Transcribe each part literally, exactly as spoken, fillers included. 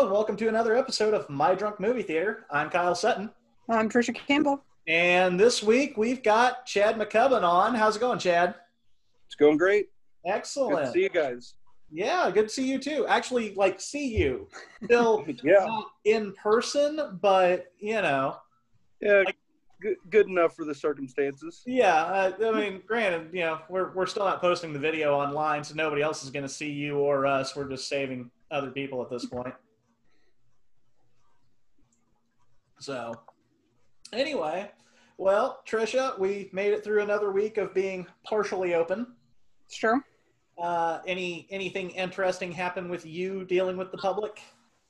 and welcome to another episode of My Drunk Movie Theater. I'm Kyle Sutton. I'm Trisha Campbell. And this week we've got Chad McCubbin on. How's it going, Chad? It's going great. Excellent. Good to see you guys. Yeah, good to see you too. Actually, like, see you. Still yeah. not in person, but, you know. Yeah, like, good, good enough for the circumstances. Yeah, uh, I mean, granted, you know, we're, we're still not posting the video online, so nobody else is going to see you or us. We're just saving other people at this point. So, anyway, well, Trisha, we made it through another week of being partially open. It's true. Uh, any anything interesting happen with you dealing with the public?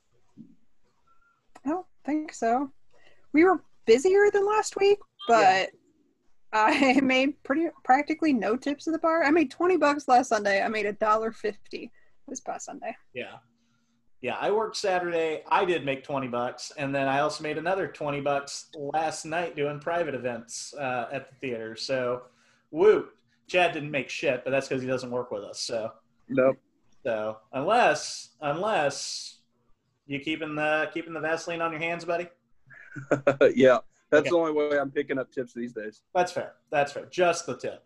I don't think so. We were busier than last week, but yeah. I made pretty practically no tips at the bar. I made twenty bucks last Sunday. I made a dollar fifty this past Sunday. Yeah. Yeah, I worked Saturday. I did make twenty bucks, and then I also made another twenty bucks last night doing private events uh, at the theater. So, woo. Chad didn't make shit, but that's because he doesn't work with us. So, nope. So, unless unless you keeping the keeping the Vaseline on your hands, buddy. yeah, that's okay. The only way I'm picking up tips these days. That's fair. That's fair. Just the tip.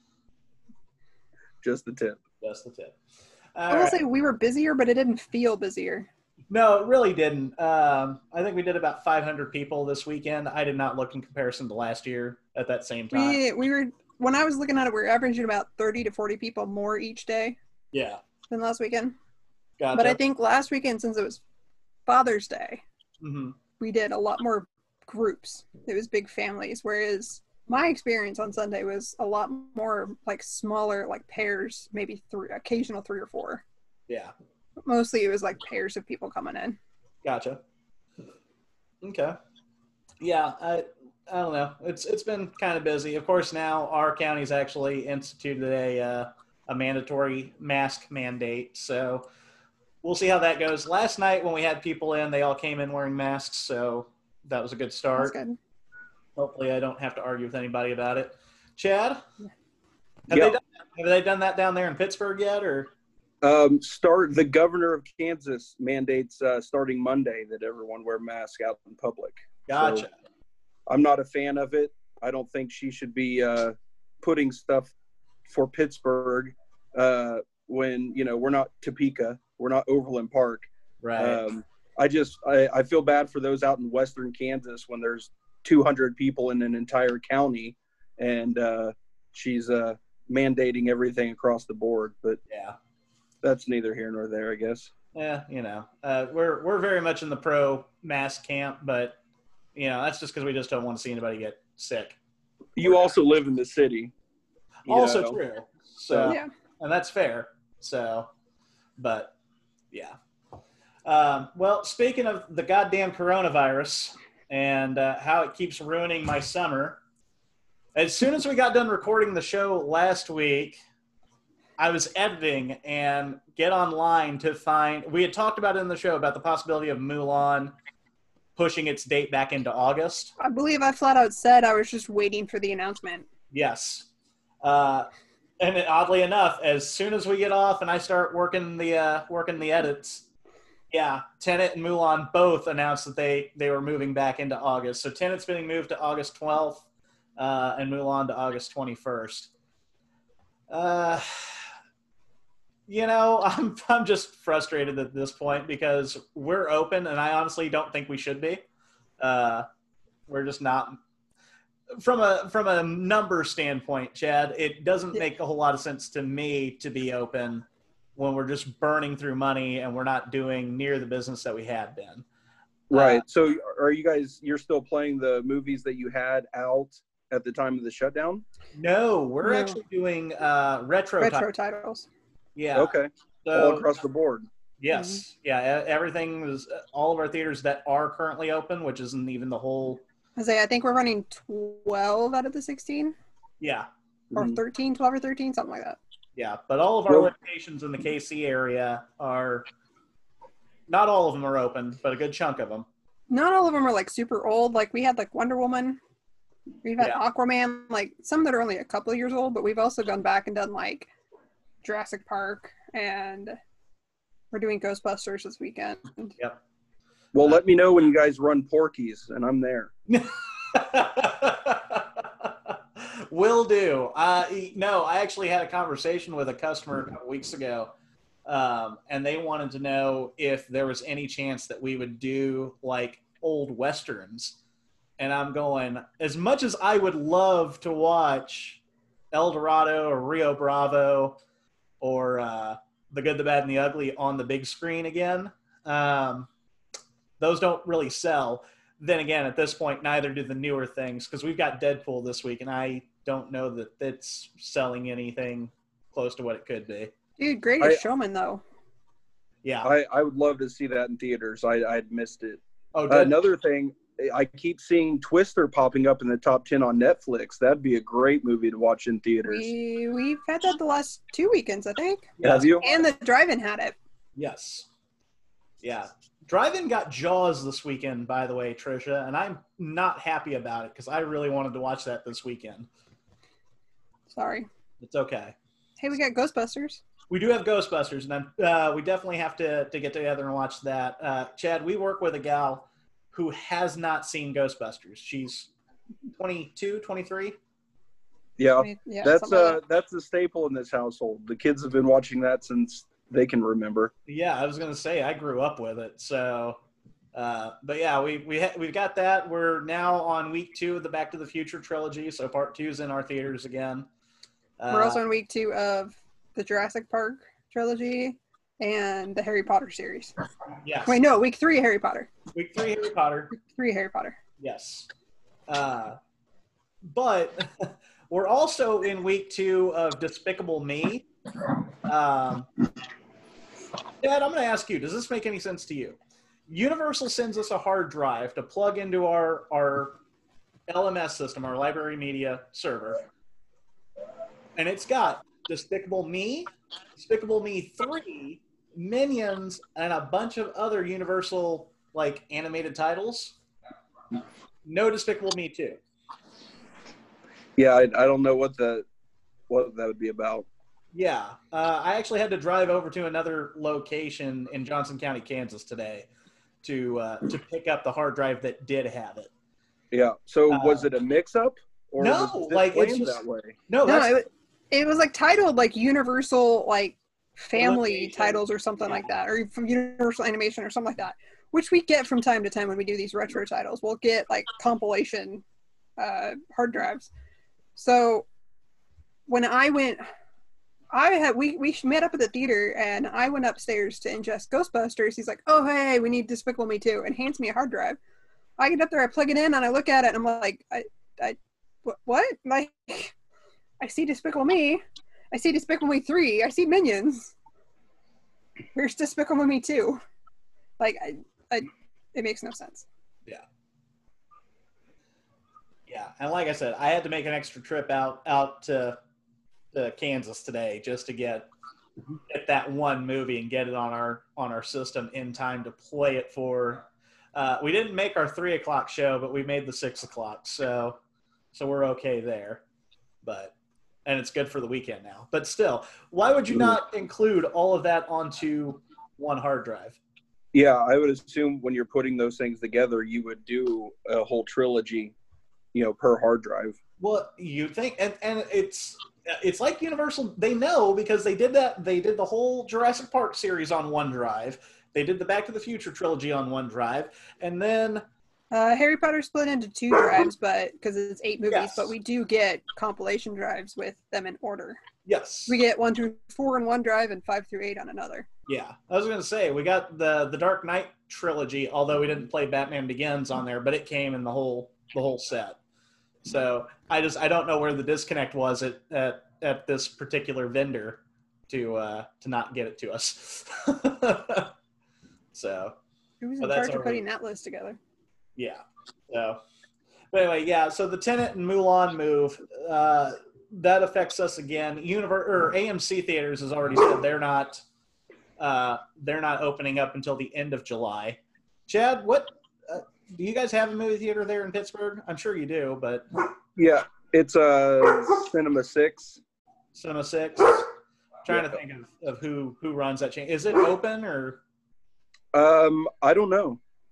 Just the tip. Just the tip. All I will right. say we were busier, but it didn't feel busier. No, it really didn't. Um, I think we did about five hundred people this weekend. I did not look in comparison to last year at that same time. We we were when I was looking at it, we were averaging about thirty to forty people more each day. Yeah. Than last weekend. Gotcha. But I think last weekend, since it was Father's Day, mm-hmm. we did a lot more groups. It was big families, whereas my experience on Sunday was a lot more like smaller, like pairs, maybe three, occasional three or four. Yeah. Mostly it was like pairs of people coming in. Gotcha. Okay. Yeah, I I don't know. It's it's been kind of busy. Of course, now our county's actually instituted a uh, a mandatory mask mandate, so we'll see how that goes. Last night when we had people in, they all came in wearing masks, so that was a good start. That's good. Hopefully, I don't have to argue with anybody about it. Chad, have yeah. they done, have they done that down there in Pittsburgh yet, or? Um, start the governor of Kansas mandates uh, starting Monday that everyone wear masks out in public. Gotcha. So I'm not a fan of it. I don't think she should be uh, putting stuff for Pittsburgh uh, when, you know, we're not Topeka, we're not Overland Park. Right. Um, I just I, I feel bad for those out in western Kansas when there's two hundred people in an entire county, and uh, she's uh, mandating everything across the board. But yeah. That's neither here nor there, I guess. Yeah, you know, uh, we're we're very much in the pro mask camp, but you know that's just because we just don't want to see anybody get sick. You also live in the city. Also know. true. So, yeah. And that's fair. So, but yeah. Um, well, speaking of the goddamn coronavirus and uh, how it keeps ruining my summer, as soon as we got done recording the show last week, I was editing and get online to find – we had talked about it in the show about the possibility of Mulan pushing its date back into August. I believe I flat out said I was just waiting for the announcement. Yes. Uh, and it, oddly enough, as soon as we get off and I start working the uh, working the edits, yeah, Tenet and Mulan both announced that they, they were moving back into August. So Tenet's being moved to August twelfth uh, and Mulan to August twenty-first. Uh You know, I'm I'm just frustrated at this point because we're open, and I honestly don't think we should be. Uh, we're just not. From a from a number standpoint, Chad, it doesn't make a whole lot of sense to me to be open when we're just burning through money and we're not doing near the business that we had been. Right. Uh, so are you guys, you're still playing the movies that you had out at the time of the shutdown? No, we're No. actually doing uh, retro, Retro titles. titles. Yeah. Okay. So, all across the board. Yes. Mm-hmm. Yeah. e- Everything was all of our theaters that are currently open, which isn't even the whole. I say I think we're running twelve out of the sixteen Yeah. or Mhm. thirteen, twelve or thirteen, something like that. Yeah. But all of our Well- locations in the K C area are, not all of them are open, but a good chunk of them. Not all of them are like super old. Like we had like Wonder Woman. We've had Yeah. Aquaman, like some that are only a couple of years old, but we've also gone back and done like Jurassic Park, and we're doing Ghostbusters this weekend. Yep. Well, let me know when you guys run Porky's, and I'm there. Will do. Uh, no, I actually had a conversation with a customer a couple weeks ago, um, and they wanted to know if there was any chance that we would do like old Westerns. And I'm going, as much as I would love to watch El Dorado or Rio Bravo or uh, The Good, the Bad, and the Ugly on the big screen again, um, those don't really sell. Then again, at this point, neither do the newer things, because we've got Deadpool this week, and I don't know that it's selling anything close to what it could be. Dude, Greatest I, Showman, though. Yeah. I, I would love to see that in theaters. I, I'd missed it. Oh, uh, another thing, I keep seeing Twister popping up in the top ten on Netflix. That'd be a great movie to watch in theaters. We, we've had that the last two weekends, I think. Yes. Have you? And the drive-in had it. Yes. Yeah. Drive-In got Jaws this weekend, by the way, Trisha, and I'm not happy about it because I really wanted to watch that this weekend. Sorry. It's okay. Hey, we got Ghostbusters. We do have Ghostbusters, and then uh, we definitely have to, to get together and watch that. Uh, Chad, we work with a gal who has not seen Ghostbusters. She's twenty-two, twenty-three. Yeah, yeah that's like uh that. that's a staple in this household. The kids have been watching that since they can remember. Yeah, I was gonna say I grew up with it. So, uh, but yeah, we we ha- we've got that. We're now on week two of the Back to the Future trilogy. So part two's in our theaters again. Uh, We're also in week two of the Jurassic Park trilogy and the Harry Potter series. yes. Wait, no, week three Harry Potter. Week three Harry Potter. Week three Harry Potter. Yes. Uh, but we're also in week two of Despicable Me. Um, Dad, I'm going to ask you, does this make any sense to you? Universal sends us a hard drive to plug into our, our L M S system, our library media server. And it's got Despicable Me, Despicable Me three, Minions, and a bunch of other Universal like animated titles. No Despicable Me two. Yeah, I, I don't know what the what that would be about. Yeah, uh, I actually had to drive over to another location in Johnson County, Kansas today to uh, to pick up the hard drive that did have it. Yeah. So Uh, was it a mix-up, or no, was it like, it's planned just- that way? No, No, that's, it, wa- it was like titled like Universal like family Animation. titles or something Yeah. like that, or from Universal Animation or something like that, which we get from time to time when we do these retro titles. We'll get like compilation uh, hard drives. So when I went, I had we we met up at the theater and I went upstairs to ingest Ghostbusters. He's like, "Oh hey, we need Despicable Me too," and hands me a hard drive. I get up there, I plug it in, and I look at it, and I'm like, I, I, what? what? Like, I see Despicable Me. I see Despicable Me three. I see Minions. Where's Despicable Me two? Like, I, I, it makes no sense. yeah. Yeah, and like I said, I had to make an extra trip out out to, to Kansas today just to get get that one movie and get it on our on our system in time to play it for. Uh, we didn't make our three o'clock show, but we made the six o'clock, so so we're okay there. But and it's good for the weekend now. But still, why would you not include all of that onto one hard drive? Yeah, I would assume when you're putting those things together, you would do a whole trilogy, you know, per hard drive. Well, you think, and, and it's it's like Universal. They know because they did that. They did the whole Jurassic Park series on OneDrive. They did the Back to the Future trilogy on OneDrive, and then Uh, Harry Potter split into two drives, but because it's eight movies, Yes. but we do get compilation drives with them in order. yes, We get one through four on one drive and five through eight on another. yeah. I was gonna say we got the the Dark Knight trilogy, although we didn't play Batman Begins on there, but it came in the whole the whole set. So I just I don't know where the disconnect was at at, at this particular vendor to uh, to not get it to us. So Who was Oh, in that's charge of already- putting that list together? yeah. So but anyway, yeah. So the Tenet and Mulan move uh, that affects us again. Univer- or A M C theaters has already said they're not uh, they're not opening up until the end of July. Chad, what uh, do you guys have a movie theater there in Pittsburgh? I'm sure you do, but Yeah, it's a uh, Cinema Six. Cinema Six. Trying to think of, of who who runs that chain. Is it open or? Um, I don't know.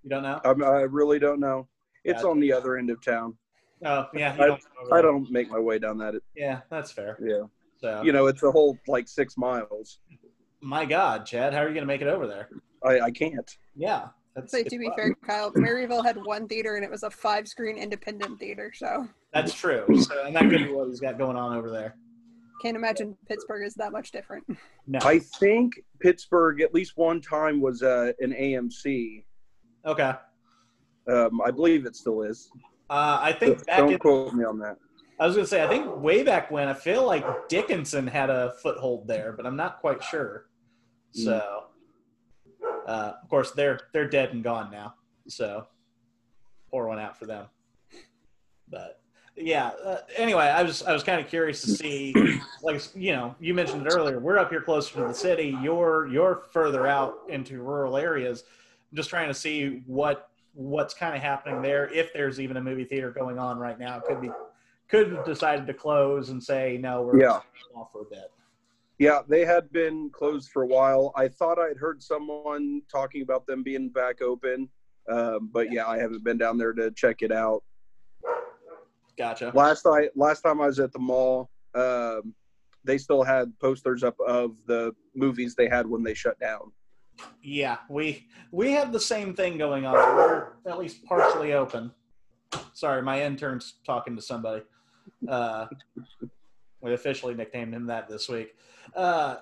You don't know? I'm, I really don't know. It's Gotcha. on the other end of town. Oh, yeah. You I, don't go over I there. don't make my way down that. Yeah, that's fair. Yeah. So, You know, it's a whole like six miles. my God, Chad, how are you going to make it over there? I, I can't. Yeah. That's, So it's to be rough. fair, Kyle, Maryville had one theater and it was a five-screen independent theater. So That's true. So, and that could be what he's got going on over there. can't imagine Pittsburgh is that much different. No. I think Pittsburgh at least one time was uh, an A M C. Okay. Um, I believe it still is. Uh, I think back Don't in, quote me on that. I was going to say, I think way back when, I feel like Dickinson had a foothold there, but I'm not quite sure. So, uh, of course, they're they're dead and gone now. So, pour one out for them. But yeah. Uh, anyway, I was I was kind of curious to see, like you know, you mentioned it earlier. We're up here closer to the city. You're you're further out into rural areas. I'm just trying to see what what's kind of happening there. If there's even a movie theater going on right now, it could be could have decided to close and say no, we're Yeah. off for a bit. Yeah, they had been closed for a while. I thought I'd heard someone talking about them being back open. Um, but yeah, I haven't been down there to check it out. Gotcha. Last I last time I was at the mall, um, they still had posters up of the movies they had when they shut down. Yeah, we we have the same thing going on. We're at least partially open. Sorry, my intern's talking to somebody. Uh, we officially nicknamed him that this week. Uh,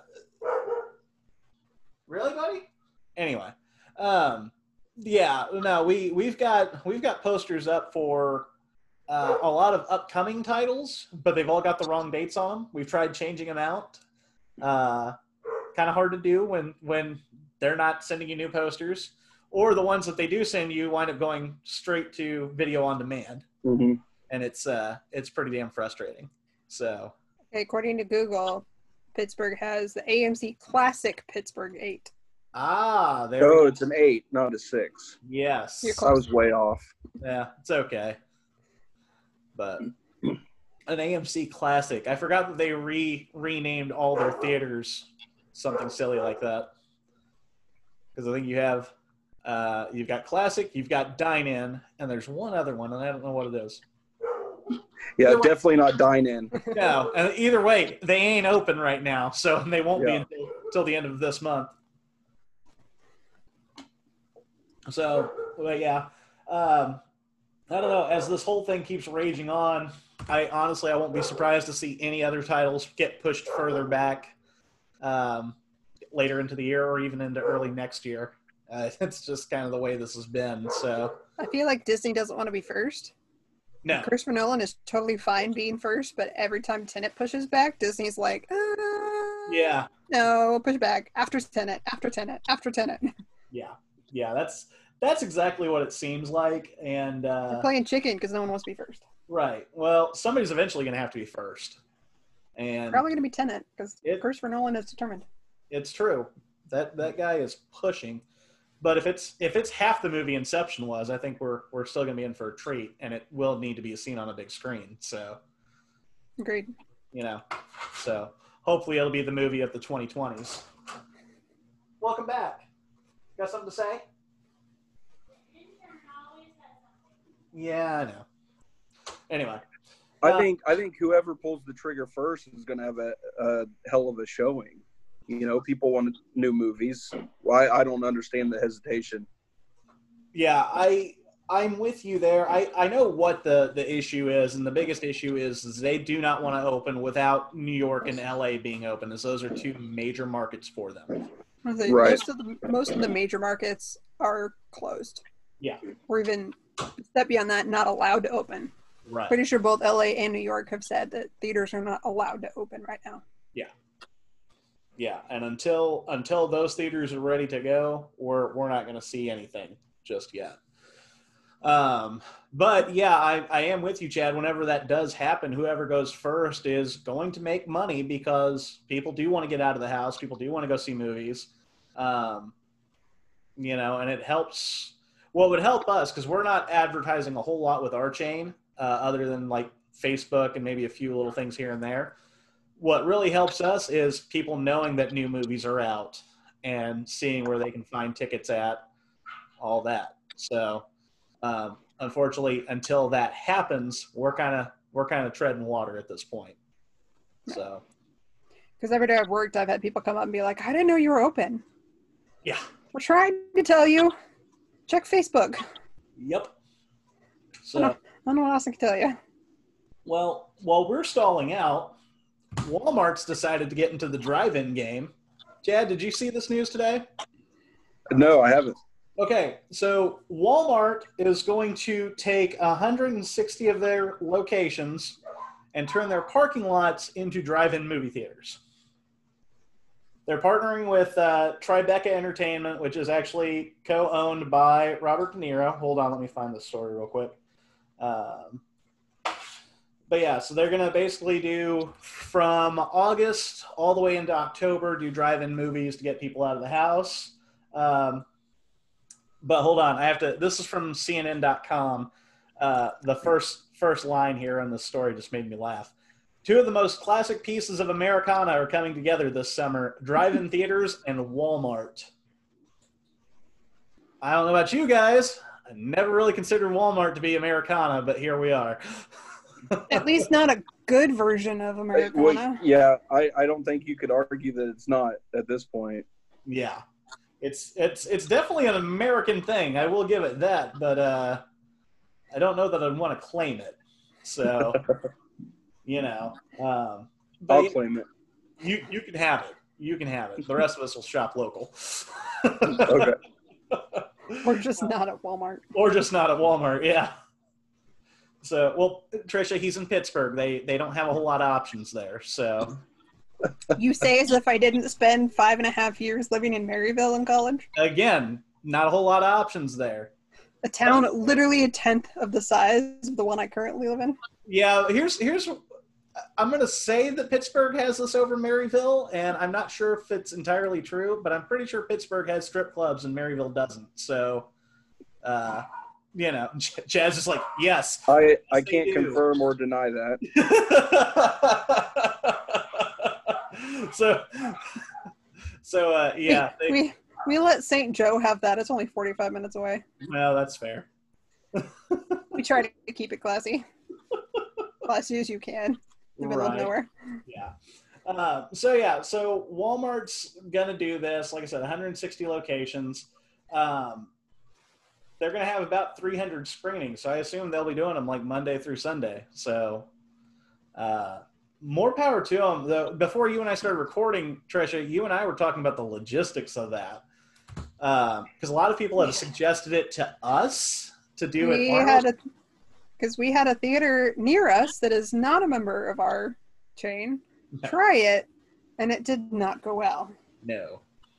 really, buddy? Anyway, um, yeah, no, we we've got we've got posters up for uh, a lot of upcoming titles, but they've all got the wrong dates on them. We've tried changing them out. Uh, kind of hard to do when when they're not sending you new posters, or the ones that they do send you wind up going straight to video on demand, Mm-hmm. and it's uh it's pretty damn frustrating. So Okay, according to Google, Pittsburgh has the A M C Classic Pittsburgh eight. ah, there. Oh, we it's an eight, not a six. Yes. You're I close. was way off. Yeah, it's okay. But an A M C Classic. I forgot that they re renamed all their theaters something silly like that. Because I think you have uh, you've got Classic, you've got Dine In, and there's one other one, and I don't know what it is. Yeah, Either way- definitely not dine in. No, and either way, they ain't open right now, so they won't be Yeah. until, until the end of this month. So, but yeah, um, I don't know. As this whole thing keeps raging on, I honestly I won't be surprised to see any other titles get pushed further back um, later into the year or even into early next year. Uh, it's just kind of the way this has been. So, I feel like Disney doesn't want to be first. no, Christopher Nolan is totally fine being first, but every time Tenet pushes back, Disney's like, uh, yeah, no, push back after Tenet, after Tenet, after Tenet. yeah, yeah. That's that's exactly what it seems like, and uh, They're playing chicken because no one wants to be first. right. Well, somebody's eventually going to have to be first, and Probably going to be Tenet because It- Christopher Nolan is determined. it's true that that guy is pushing. But if it's if it's half the movie Inception was, I think we're we're still going to be in for a treat, and it will need to be seen on a big screen. So Agreed. you know, so hopefully it'll be the movie of the twenty twenties. Welcome back. Got something to say? Yeah, I know. Anyway, I Uh, think I think whoever pulls the trigger first is going to have a, a hell of a showing. You know, people want new movies. Why I don't understand the hesitation. yeah, I I'm with you there. I, I know what the, the issue is, and the biggest issue is, is they do not want to open without New York and L A being open, as those are two major markets for them. I was like, Right. Most of the most of the major markets are closed. Yeah. Or even a step beyond that, not allowed to open. Right. Pretty sure both L A and New York have said that theaters are not allowed to open right now. Yeah, and until until those theaters are ready to go, we're we're not going to see anything just yet. Um, but yeah, I, I am with you, Chad. Whenever that does happen, whoever goes first is going to make money because people do want to get out of the house. People do want to go see movies. Um, you know, and it helps. Well, it would help us because we're not advertising a whole lot with our chain, uh, other than like Facebook and maybe a few little things here and there. What really helps us is people knowing that new movies are out and seeing where they can find tickets at, all that. So, um, unfortunately, until that happens, we're kind of we're kind of treading water at this point. So, because every day I've worked, I've had people come up and be like, "I didn't know you were open." yeah. We're trying to tell you. Check Facebook. Yep. So, I don't, I don't know what else I can tell you. well, while we're stalling out, Walmart's decided to get into the drive-in game. Chad, did you see this news today? No, I haven't. Okay, so Walmart is going to take one hundred sixty of their locations and turn their parking lots into drive-in movie theaters. They're partnering with uh, Tribeca Entertainment, which is actually co-owned by Robert De Niro. Hold on, let me find this story real quick. Um, but yeah, so they're going to basically do from August all the way into October, do drive-in movies to get people out of the house. Um, but hold on, I have to, this is from C N N dot com. Uh, the first first line here in the story just made me laugh. Two of the most classic pieces of Americana are coming together this summer, drive-in theaters and Walmart. I don't know about you guys. I never really considered Walmart to be Americana, but here we are. At least not a good version of Americana. Well, yeah, I, I don't think you could argue that it's not at this point. Yeah. It's it's it's definitely an American thing. I will give it that, but uh, I don't know that I'd want to claim it. So, you know. Um, but I'll claim it. You, you can have it. You can have it. The rest of us will shop local. Okay. Or just not at Walmart. Or just not at Walmart, yeah. So, well, Trisha, he's in Pittsburgh. They they don't have a whole lot of options there. So, You say as if I didn't spend five and a half years living in Maryville in college. again, not a whole lot of options there. A town literally a tenth of the size of the one I currently live in. Yeah, here's here's I'm going to say that Pittsburgh has this over Maryville, and I'm not sure if it's entirely true, but I'm pretty sure Pittsburgh has strip clubs and Maryville doesn't. So, uh, you know, Chaz is like, yes. I, yes, I they can't do. confirm or deny that. so, so uh, yeah. They, We we let Saint Joe have that. It's only forty-five minutes away. well, that's fair. We try to keep it classy. Classy as you can. In the middle of Right. nowhere. Yeah. Uh, so yeah, so Walmart's gonna do this. Like I said, one hundred sixty locations. Um, they're gonna have about three hundred screenings. So I assume they'll be doing them like Monday through Sunday. So uh, more power to them. Though before you and I started recording, Trisha, you and I were talking about the logistics of that because uh, a lot of people have suggested it to us to do We it. had a because we had a theater near us that is not a member of our chain No. try it, and it did not go well. No.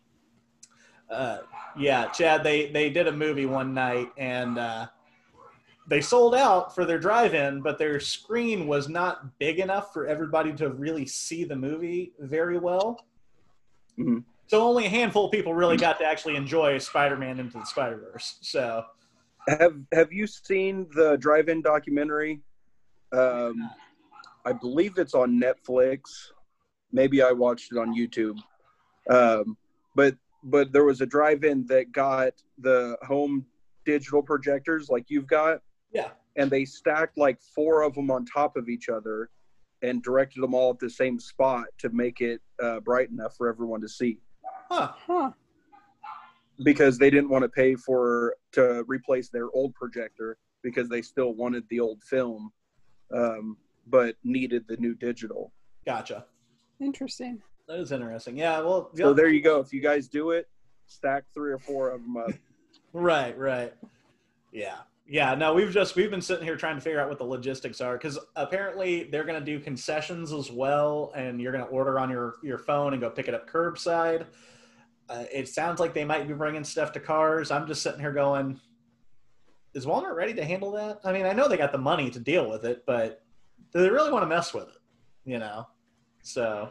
Uh, yeah, Chad, they, they did a movie one night, and uh, they sold out for their drive-in, but their screen was not big enough for everybody to really see the movie very well. Mhm. So only a handful of people really got to actually enjoy Spider-Man Into the Spider-Verse. So Have Have you seen the drive-in documentary? Um, I believe it's on Netflix. Maybe I watched it on YouTube. Um, but but there was a drive-in that got the home digital projectors like you've got, yeah, and they stacked like four of them on top of each other and directed them all at the same spot to make it uh, bright enough for everyone to see. huh? Huh. Because they didn't want to pay for to replace their old projector because they still wanted the old film, um, but needed the new digital. Gotcha. Interesting. That is interesting. Yeah. Well. So there you go. If you guys do it, stack three or four of them up. Right, right. Yeah. Yeah, no, we've just we've been sitting here trying to figure out what the logistics are because apparently they're going to do concessions as well, and you're going to order on your your phone and go pick it up curbside. Uh, it sounds like they might be bringing stuff to cars. I'm just sitting here going, is Walmart ready to handle that? I mean, I know they got the money to deal with it, but do they really want to mess with it? You know, so.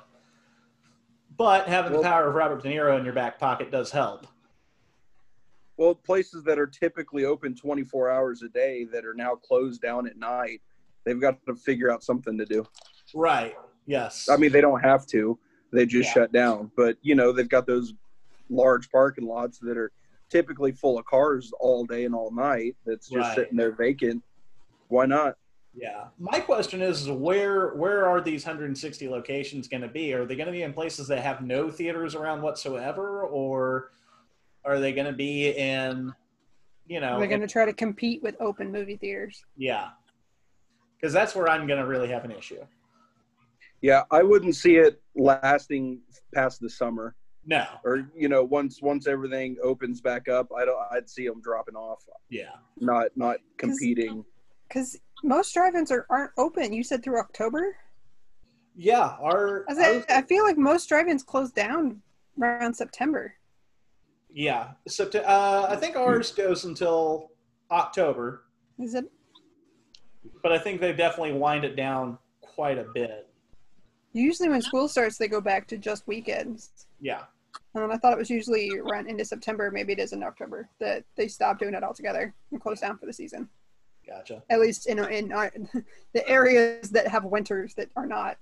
But having Well, the power of Robert De Niro in your back pocket does help. Well, places that are typically open twenty-four hours a day that are now closed down at night, they've got to figure out something to do. Right. Yes. I mean, they don't have to. They just Yeah. shut down. But, you know, they've got those large parking lots that are typically full of cars all day and all night that's just Right. sitting there vacant. Why not? Yeah. My question is, is where where are these one hundred sixty locations going to be? Are they going to be in places that have no theaters around whatsoever, or are they going to be in, you know, They're going to in- try to compete with open movie theaters. yeah. Because that's where I'm going to really have an issue. Yeah, I wouldn't see it lasting past the summer, No. or you know, once once everything opens back up, I don't. I'd see them dropping off, Yeah. not not competing. Because most drive-ins are, aren't open. You said through October? Yeah. Our, I, said, our I feel like most drive-ins close down around September. yeah. So uh, I think ours goes until October, Is it? but I think they definitely wind it down quite a bit. Usually when school starts, they go back to just weekends. Yeah. And I thought it was usually around into September. Maybe it is in October that they stop doing it altogether and close down for the season. Gotcha. At least in in our, the areas that have winters that are not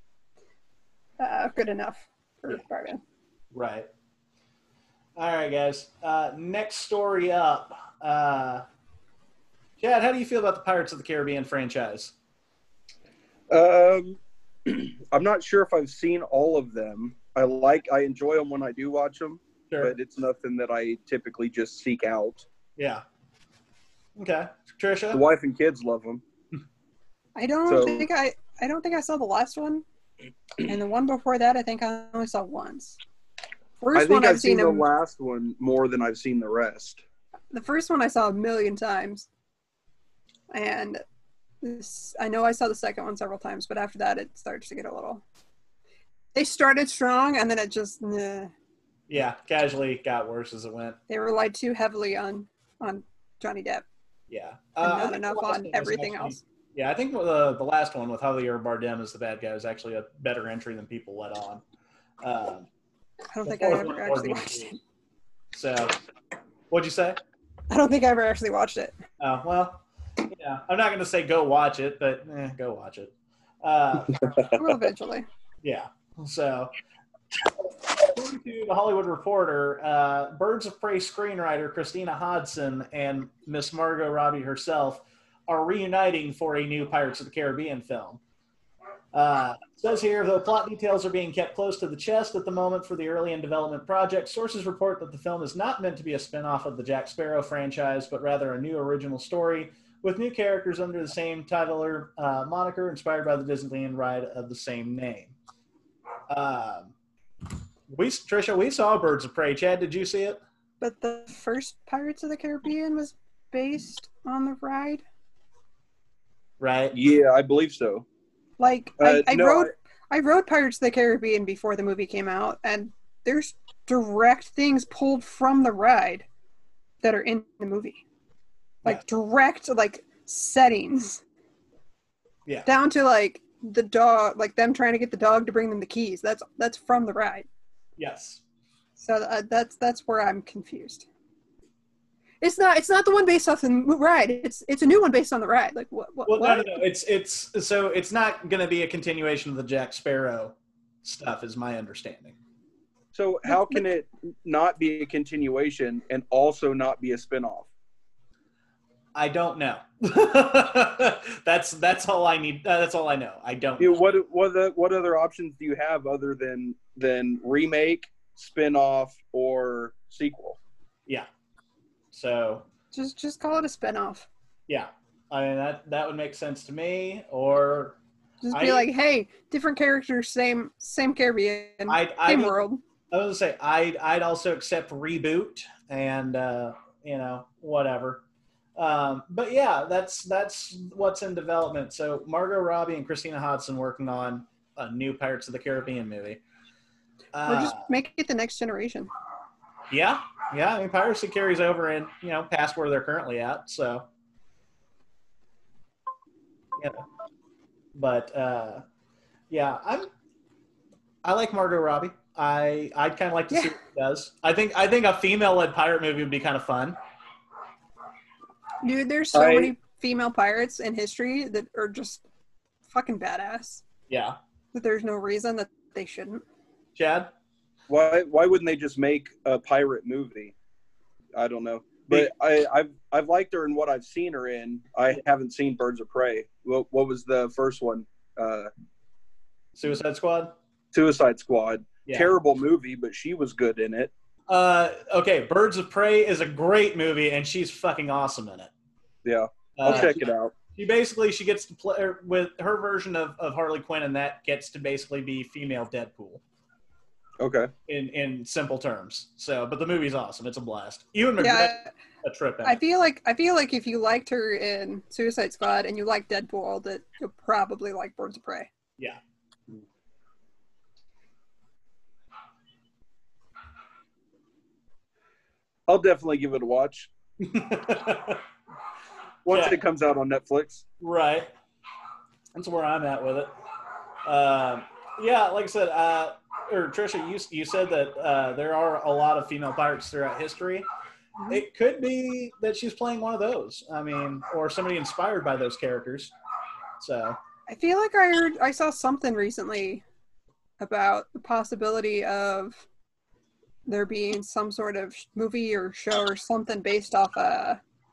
uh, good enough for Yeah. drive-in. Right. All right, guys. Uh, next story up. Uh, Chad, how do you feel about the Pirates of the Caribbean franchise? Um, I'm not sure if I've seen all of them. I like, I enjoy them when I do watch them, Sure. but it's nothing that I typically just seek out. Yeah. Okay. Trisha? The wife and kids love them. I don't So- think I I don't think I saw the last one, and the one before that I think I only saw once. First I think one I've, I've seen seen, the him, last one more than I've seen the rest. the first one I saw a million times, and this, I know I saw the second one several times, but after that it starts to get a little. They started strong, and then it just nah. Yeah, casually got worse as it went. They relied too heavily on on Johnny Depp Yeah. and Uh, I not think the enough last on one was everything actually- else. Yeah, I think the, the last one with Javier Bardem as the bad guy is actually a better entry than people let on. Um, I don't the think I fourth ever one, actually Morgan watched it. Freeman. So, what'd you say? I don't think I ever actually watched it. Oh, well, yeah. I'm not going to say go watch it, but eh, go watch it. Uh, I will eventually. yeah. So, according to the Hollywood Reporter, uh, Birds of Prey screenwriter Christina Hodson and Miss Margot Robbie herself are reuniting for a new Pirates of the Caribbean film. Uh, it says here, though plot details are being kept close to the chest at the moment for the early in development project, sources report that the film is not meant to be a spin-off of the Jack Sparrow franchise, but rather a new original story with new characters under the same title or uh, moniker, inspired by the Disneyland ride of the same name. Um, we, Trisha, we saw Birds of Prey. Chad, did you see it? But the first Pirates of the Caribbean was based on the ride. Right. Yeah, I believe so. Like Uh, I, I no, wrote, I wrote Pirates of the Caribbean before the movie came out, and there's direct things pulled from the ride that are in the movie, like Yeah. direct like settings Yeah. down to like the dog, like them trying to get the dog to bring them the keys. That's that's from the ride. Yes. So uh, that's that's where I'm confused. It's not it's not the one based off the mo- ride. It's it's a new one based on the ride. Like what? what, Well, what? no, no, no. It's it's so it's not going to be a continuation of the Jack Sparrow stuff, is my understanding. So how can it not be a continuation and also not be a spinoff? I don't know. that's that's all I need. Uh, that's all I know. I don't. You know. know, what what the, what other options do you have other than than remake, spinoff, or sequel? Yeah. So Just just call it a spinoff. yeah, I mean that that would make sense to me. Or Just be I- like, hey, different characters, same same Caribbean, I'd, I same would, world. I was gonna say I'd I'd also accept reboot and uh, you know whatever. Um, but yeah, that's that's what's in development. So Margot Robbie and Christina Hodson working on a new Pirates of the Caribbean movie. Or Uh, just make it the next generation. yeah, yeah. I mean, piracy carries over in you know past where they're currently at. So yeah, but uh, yeah, I'm. I like Margot Robbie. I I'd kind of like to see Yeah. what she does. I think I think a female-led pirate movie would be kind of fun. Dude, there's so I- many female pirates in history that are just fucking badass. Yeah, That there's no reason that they shouldn't. Chad. Why why wouldn't they just make a pirate movie? I don't know. But I, I've I've liked her in what I've seen her in. I haven't seen Birds of Prey. What, what was the first one? Uh, Suicide Squad? Suicide Squad. Yeah. Terrible movie, but she was good in it. Uh, okay, Birds of Prey is a great movie, and she's fucking awesome in it. Yeah, I'll Uh, check it out. She basically she gets to play with her version of, of Harley Quinn, and that gets to basically be female Deadpool Okay. in, in simple terms. So, but the movie's awesome. It's a blast. Ewan McGregor, Yeah, a trip. I feel like I feel like if you liked her in Suicide Squad and you like Deadpool, that you'll probably like Birds of Prey. Yeah. I'll definitely give it a watch once Yeah. it comes out on Netflix. Right. That's where I'm at with it. Um, yeah, like I said, uh, or Trisha, you you said that uh, there are a lot of female pirates throughout history. Mm-hmm. It could be that she's playing one of those. I mean, or somebody inspired by those characters. So I feel like I heard I saw something recently about the possibility of there being some sort of movie or show or something based off uh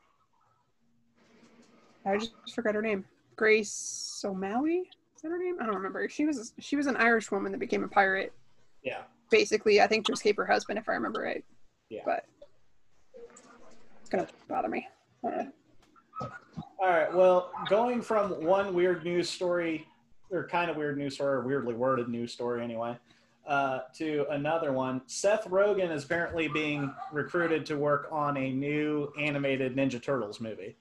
I just forgot her name. Grace O'Malley? Is that her name? I don't remember. She was she was an Irish woman that became a pirate. yeah, Basically, I think to escape her husband, if I remember right. yeah. But it's gonna bother me. I don't know. All right. Well, going from one weird news story, or kind of weird news story, or weirdly worded news story anyway, uh, to another one. Seth Rogen is apparently being recruited to work on a new animated Ninja Turtles movie.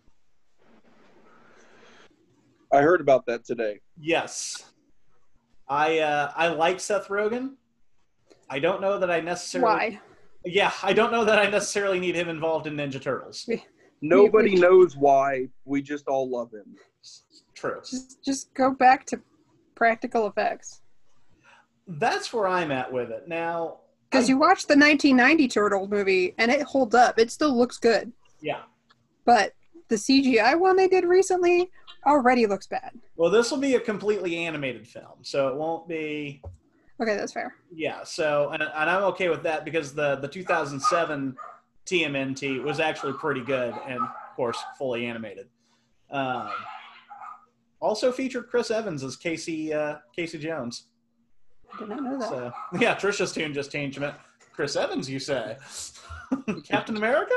I heard about that today. Yes. I uh, I like Seth Rogen. I don't know that I necessarily. Why? Yeah, I don't know that I necessarily need him involved in Ninja Turtles. Nobody knows why. We just all love him. True. Just just go back to practical effects. That's where I'm at with it now. Because I- you watch the nineteen ninety Turtle movie and it holds up. It still looks good. Yeah. But the C G I one they did recently already looks bad. Well, this will be a completely animated film, so it won't be. Okay, that's fair. Yeah. So, and, and I'm okay with that because the the two thousand seven T M N T was actually pretty good, and of course, fully animated. Um, also featured Chris Evans as Casey uh, Casey Jones. I did not know that. So, yeah, Trisha's tune just changed a bit. Chris Evans, you say? Captain America?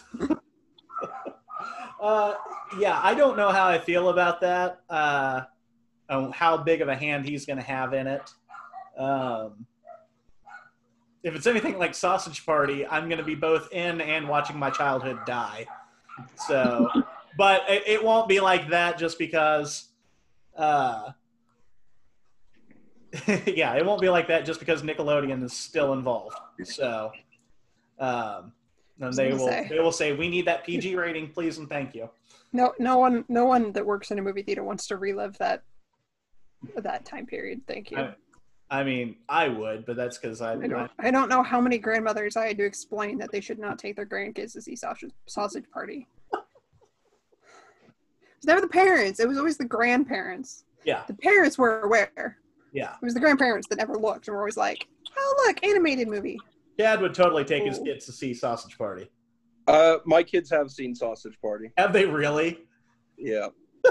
uh, yeah, I don't know how I feel about that. Uh, um, how big of a hand he's going to have in it. Um, if it's anything like Sausage Party, I'm going to be both in and watching my childhood die. So, but it, it won't be like that just because. Uh, yeah, it won't be like that just because Nickelodeon is still involved. So, um, and they will say. they will say we need that P G rating, please and thank you. No, no one, no one that works in a movie theater wants to relive that that time period. Thank you. I, I mean, I would, but that's because I, I don't, I don't know how many grandmothers I had to explain that they should not take their grandkids to see Sausage, sausage Party. It was never the parents. It was always the grandparents. yeah, The parents were aware. yeah. It was the grandparents that never looked and were always like, oh, look, animated movie. Dad would totally take his Ooh. kids to see Sausage Party. Uh, my kids have seen Sausage Party. Have they really? Yeah.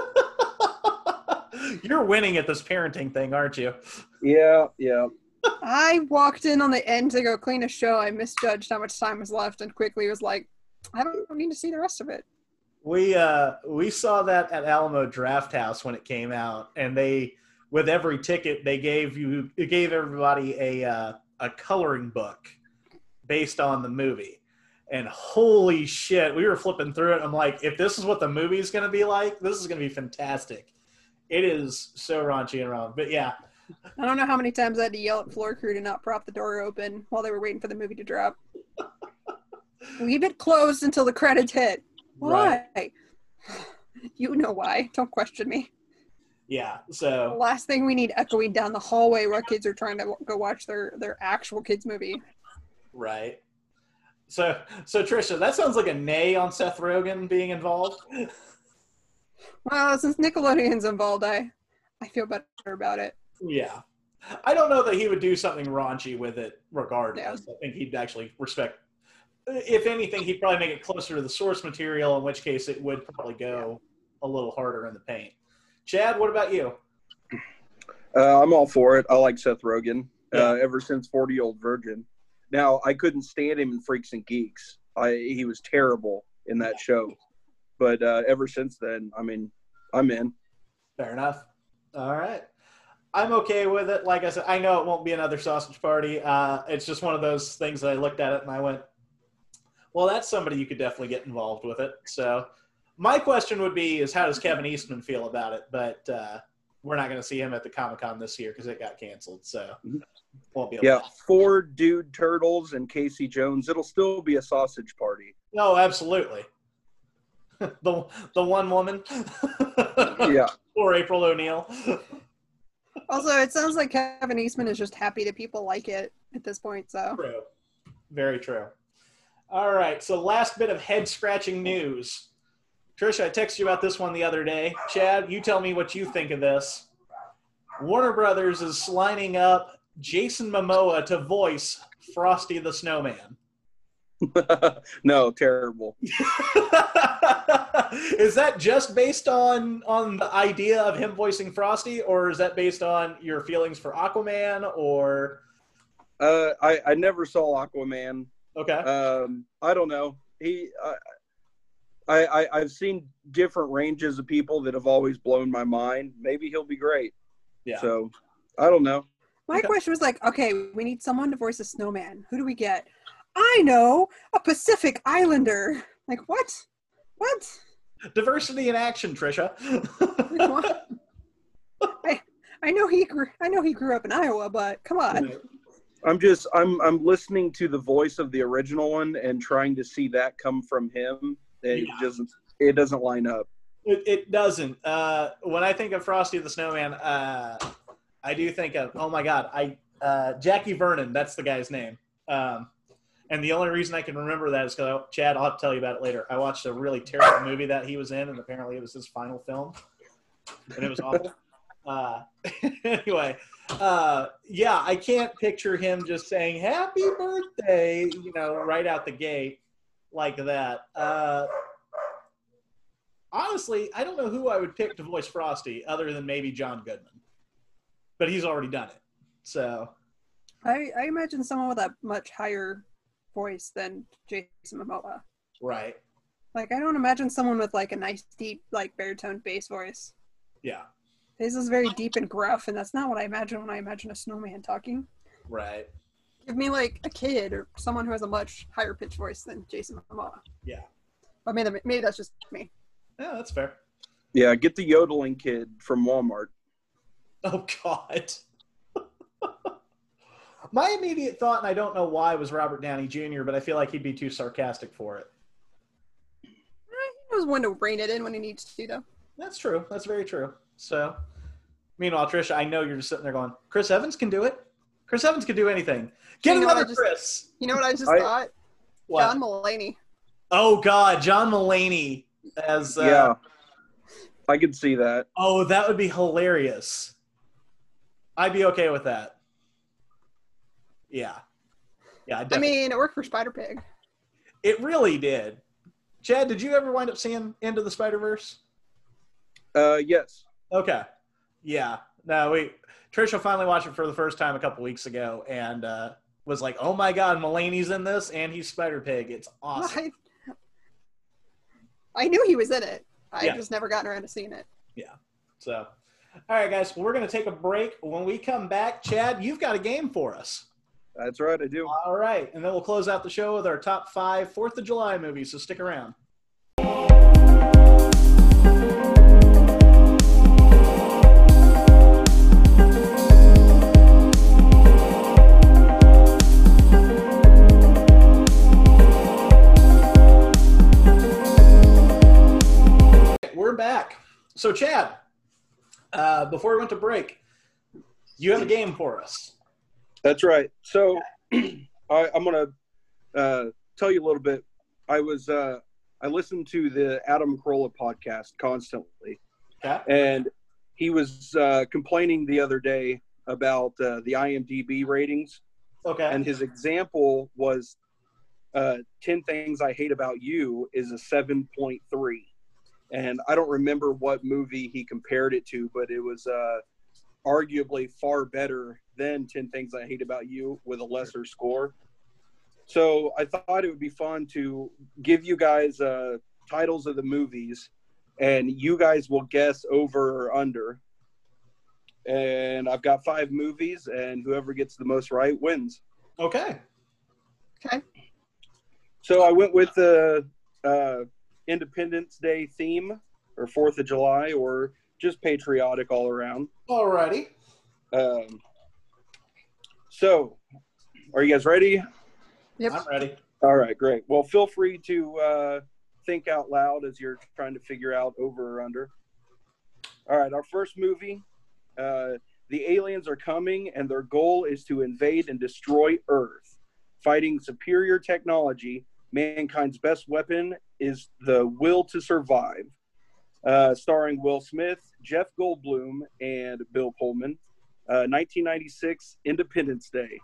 You're winning at this parenting thing, aren't you? Yeah, yeah. I walked in on the end to go clean a show. I misjudged how much time was left and quickly was like, I don't need to see the rest of it. We uh we saw that at Alamo Draft House when it came out, and they with every ticket they gave you it gave everybody a uh, a coloring book based on the movie. And holy shit, we were flipping through it. I'm like, if this is what the movie is going to be like, this is going to be fantastic. It is so raunchy and wrong, but yeah. I don't know how many times I had to yell at floor crew to not prop the door open while they were waiting for the movie to drop. Leave it closed until the credits hit. Why? Right. You know why. Don't question me. Yeah. The So last thing we need echoing down the hallway while kids are trying to go watch their, their actual kids movie. right. So so Trisha, that sounds like a nay on Seth Rogen being involved. Well, since Nickelodeon's involved, I, I feel better about it. Yeah. I don't know that he would do something raunchy with it regardless. I think he'd actually respect if anything, he'd probably make it closer to the source material, in which case it would probably go a little harder in the paint. Chad, what about you? Uh, I'm all for it. I like Seth Rogen Yeah. uh, ever since forty-Year-Old Virgin. Now, I couldn't stand him in Freaks and Geeks. I He was terrible in that show. But uh, ever since then, I mean, I'm in. Fair enough. All right. I'm okay with it. Like I said, I know it won't be another sausage party. Uh, it's just one of those things that I looked at it and I went, well, that's somebody you could definitely get involved with it. So my question would be is how does Kevin Eastman feel about it? But uh, we're not going to see him at the Comic-Con this year because it got canceled. So won't be able Yeah, to. four dude turtles and Casey Jones. It'll still be a sausage party. No, absolutely. the the one woman. Yeah. Or April O'Neil. Also, it sounds like Kevin Eastman is just happy that people like it at this point. So True. Very true. All right. So last bit of head-scratching news. Trish, I texted you about this one the other day. Chad, you tell me what you think of this. Warner Brothers is lining up Jason Momoa to voice Frosty the Snowman. No, terrible. Is that just based on on the idea of him voicing Frosty, or is that based on your feelings for Aquaman? Or Uh, I, I never saw Aquaman. okay, Um, I don't know. He, uh, I, I, I've seen different ranges of people that have always blown my mind. Maybe he'll be great. yeah. So, I don't know. my Okay. question was like, okay, we need someone to voice a snowman. Who do we get? I know, a Pacific Islander. Like what? What? Diversity in action, Trisha. Like, what? I I know he grew. I know he grew up in Iowa, but come on. I'm just, I'm, I'm listening to the voice of the original one and trying to see that come from him. It Yeah. doesn't, it doesn't line up. It, it doesn't. Uh, when I think of Frosty the Snowman, uh, I do think of, oh my God, I uh, Jackie Vernon, that's the guy's name. Um, and the only reason I can remember that is because, Chad, I'll have to tell you about it later. I watched a really terrible movie that he was in, and apparently it was his final film. And it was awful. Uh, anyway, uh, yeah, I can't picture him just saying, happy birthday, you know, right out the gate like that. Uh, honestly, I don't know who I would pick to voice Frosty other than maybe John Goodman. But he's already done it. So, I I imagine someone with a much higher voice than Jason Momoa. right. Like I don't imagine someone with like a nice deep like baritone bass voice. Yeah, His is very deep and gruff, and that's not what I imagine when I imagine a snowman talking. right. Give me like a kid or someone who has a much higher pitched voice than Jason Momoa. Yeah. But maybe maybe that's just me. Yeah, that's fair. Yeah, get the yodeling kid from Walmart. Oh, God. My immediate thought, and I don't know why, was Robert Downey Junior, but I feel like he'd be too sarcastic for it. Eh, He knows when to rein it in when he needs to, though. That's true. That's very true. So, meanwhile, Trisha, I know you're just sitting there going, Chris Evans can do it. Chris Evans can do anything. Get You know what another I just- Chris. You know what I just I- thought? What? John Mulaney. Oh, God. John Mulaney as. Uh, Yeah. I could see that. Oh, that would be hilarious. I'd be okay with that. Yeah. Yeah, I I definitely. mean, it worked for Spider Pig. It really did. Chad, did you ever wind up seeing Into the Spider-Verse? Uh, yes. Okay. Yeah. No, we Trisha finally watched it for the first time a couple weeks ago and uh, was like, oh my God, Mulaney's in this and he's Spider-Pig. It's awesome. I, I knew he was in it. I Yeah. just never gotten around to seeing it. So, all right, guys, well, we're going to take a break. When we come back, Chad, you've got a game for us. That's right, I do. All right. And then we'll close out the show with our top five fourth of July movies, so stick around. We're back. So, Chad, uh, before we went to break, you have a game for us. That's right. So I, I'm going to uh, tell you a little bit. I was uh, I listened to the Adam Carolla podcast constantly, Okay. and he was uh, complaining the other day about uh, the I M D B ratings, Okay. and his example was uh, ten Things I Hate About You is a seven point three. And I don't remember what movie he compared it to, but it was uh, arguably far better than ten Things I Hate About You with a lesser score. So I thought it would be fun to give you guys uh, titles of the movies, and you guys will guess over or under. And I've got five movies, and whoever gets the most right wins. Okay. Okay. So I went with the uh, Independence Day theme, or fourth of July, or just patriotic all around. Alrighty. Um, so, are you guys ready? Yep. I'm ready. All right, great. Well, feel free to uh, think out loud as you're trying to figure out over or under. All right, our first movie, uh, the aliens are coming, and their goal is to invade and destroy Earth. Fighting superior technology, mankind's best weapon is the will to survive. Uh, starring Will Smith, Jeff Goldblum, and Bill Pullman. Uh, nineteen ninety-six, Independence Day.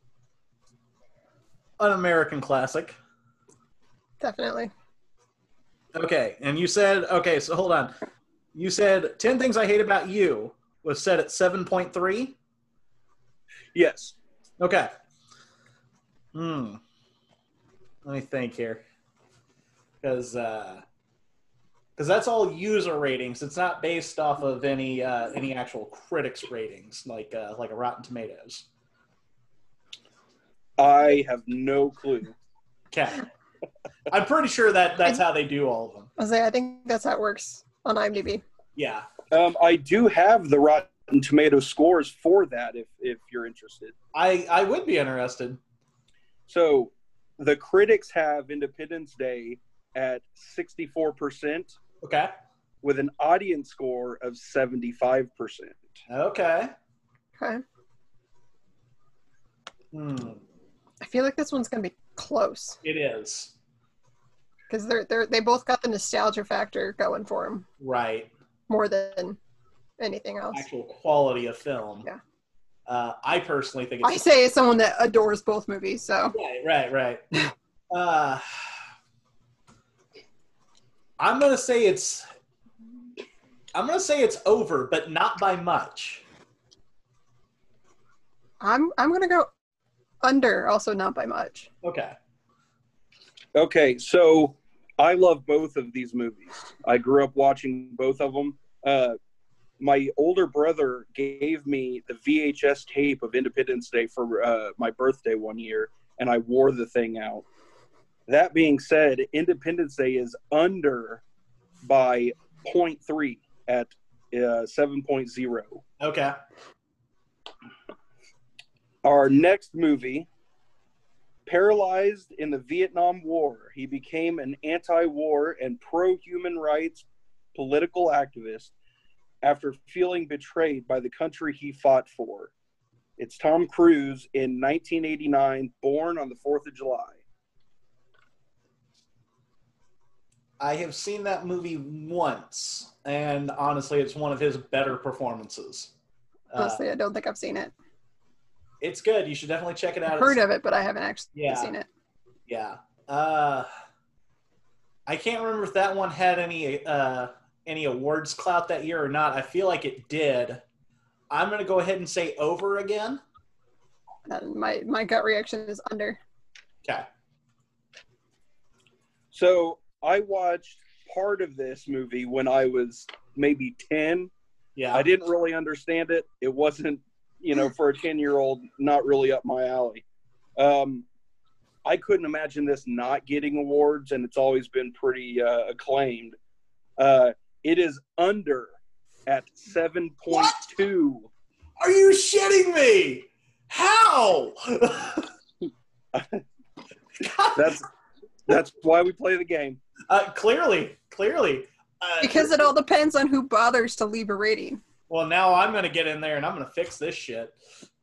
An American classic. Definitely. Okay, and you said, okay, so hold on. You said ten Things I Hate About You was set at seven point three? Yes. Okay. Hmm. Let me think here. Because uh, because that's all user ratings. It's not based off of any uh, any actual critics ratings, like uh, like a Rotten Tomatoes. I have no clue. Okay. I'm pretty sure that that's how they do all of them. I was like, I think that's how it works on IMDb. Yeah. Um, I do have the Rotten Tomato scores for that if, if you're interested. I, I would be interested. So the critics have Independence Day at sixty-four percent Okay. with an audience score of seventy-five percent. Okay. Okay. Hmm. I feel like this one's gonna be close It is. because they're they're they both got the nostalgia factor going for them Right. more than anything else. Actual quality of film. Yeah. Uh, I personally think it's I say as someone that adores both movies, so right, right, right. uh, I'm gonna say it's. I'm gonna say it's over, but not by much. I'm I'm gonna go under, also not by much. Okay. Okay, so I love both of these movies. I grew up watching both of them. Uh, my older brother gave me the V H S tape of Independence Day for uh, my birthday one year, and I wore the thing out. That being said, Independence Day is under by zero point three at uh, seven point oh. Okay. Our next movie, paralyzed in the Vietnam War, he became an anti-war and pro-human rights political activist after feeling betrayed by the country he fought for. It's Tom Cruise in nineteen eighty-nine, Born on the fourth of July. I have seen that movie once, and honestly, it's one of his better performances. Uh, Honestly, I don't think I've seen it. it's good. You should definitely check it out. I've heard It's- of it, but I haven't actually Yeah. seen it. Yeah. Uh, I can't remember if that one had any uh, any awards clout that year or not. I feel like it did. I'm going to go ahead and say over again. And my my gut reaction is under. Okay. So I watched part of this movie when I was maybe ten. Yeah. I didn't really understand it. It wasn't, you know, for a ten-year-old, not really up my alley. Um, I couldn't imagine this not getting awards, and it's always been pretty uh, acclaimed. Uh, it is under at seven point two. Are you shitting me? How? That's that's why we play the game. uh, clearly, clearly. Uh, Because it all depends on who bothers to leave a rating. Well, now I'm going to get in there and I'm going to fix this shit.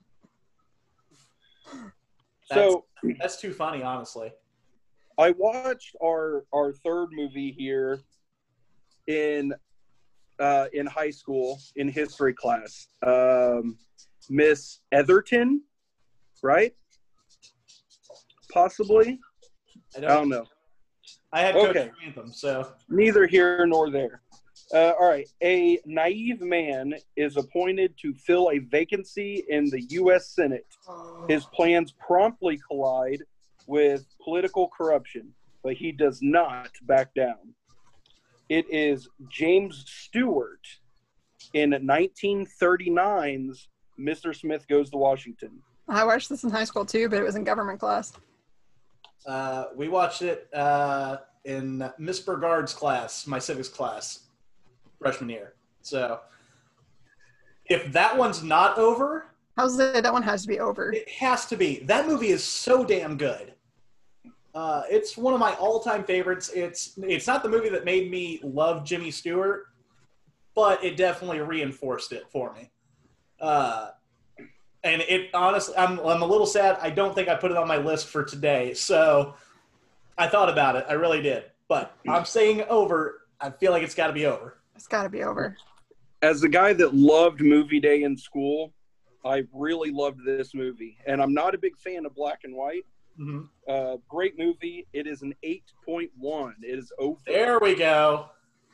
So That's too funny, honestly. I watched our our third movie here in uh, in high school in history class. Um, Miss Etherton, right? Possibly. I I don't, don't know. I had Okay. Coach Grantham, so Neither here nor there. Uh, all right. A naive man is appointed to fill a vacancy in the U S Senate. His plans promptly collide with political corruption, but he does not back down. It is James Stewart in nineteen thirty-nine's Mister Smith Goes to Washington. I watched this in high school too, but it was in government class. uh, we watched it uh, in Miss Burgard's class, my civics class, freshman year. So if that one's not over, How's it? That one has to be over. it has to be. That movie is so damn good. Uh, it's one of my all-time favorites. It's it's not the movie that made me love Jimmy Stewart, but it definitely reinforced it for me. Uh, and it honestly, I'm I'm a little sad. I don't think I put it on my list for today. So I thought about it. I really did. But I'm saying over. I feel like it's got to be over. It's got to be over. As the guy that loved movie day in school, I really loved this movie. And I'm not a big fan of black and white. Mm-hmm. Uh, great movie. It is an eight point one. It is over. There we go.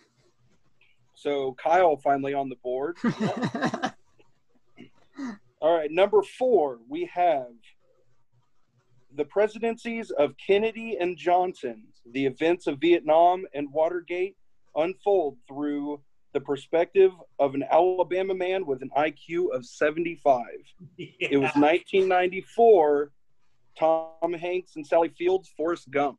So Kyle finally on the board. All right, number four, we have the presidencies of Kennedy and Johnson. The events of Vietnam and Watergate unfold through the perspective of an Alabama man with an I Q of seventy-five. Yeah. It was nineteen ninety-four, Tom Hanks and Sally Field's Forrest Gump.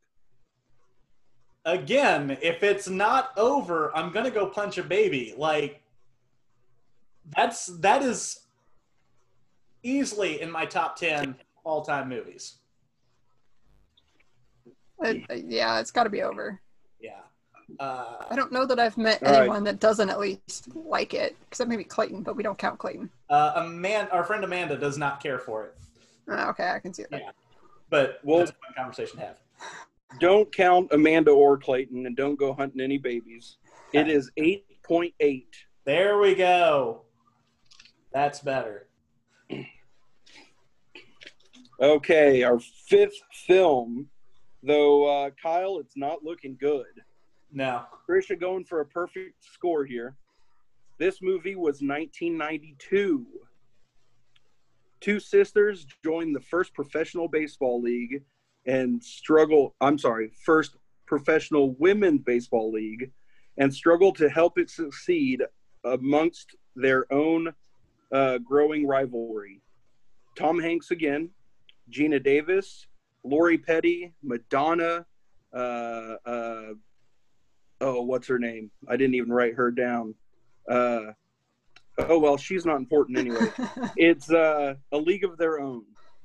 Again, if it's not over, I'm gonna go punch a baby. Like that's that is easily in my top ten all-time movies. It- yeah, it's got to be over. Yeah. Uh, I don't know that I've met All right. anyone that doesn't at least like it, except maybe Clayton, but we don't count Clayton. uh, a man, our friend Amanda does not care for it, Uh, okay, I can see that. Yeah. but Well- that's a fun conversation to have. Don't count Amanda or Clayton, and don't go hunting any babies. It is eight point eight. There we go. That's better. Okay, our fifth film, though, uh, Kyle, it's not looking good. No. Trisha going for a perfect score here. This movie was nineteen ninety-two. Two sisters joined the first professional baseball league and struggle, I'm sorry, first professional women baseball league and struggle to help it succeed amongst their own uh, growing rivalry. Tom Hanks again, Gina Davis, Lori Petty, Madonna, uh, uh, oh, what's her name? I didn't even write her down. Uh, oh, well, she's not important anyway. It's uh, A League of Their Own.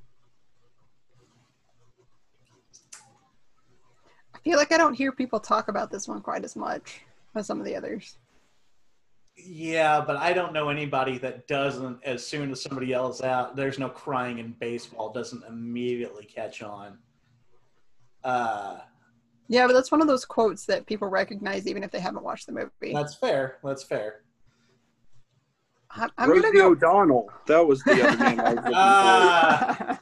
I feel like I don't hear people talk about this one quite as much as some of the others. Yeah, but I don't know anybody that doesn't, as soon as somebody yells out, there's no crying in baseball, doesn't immediately catch on. Uh, Yeah, but that's one of those quotes that people recognize even if they haven't watched the movie. that's fair. That's fair. I'm, I'm Rosie gonna go. O'Donnell. That was the other name I was looking Uh,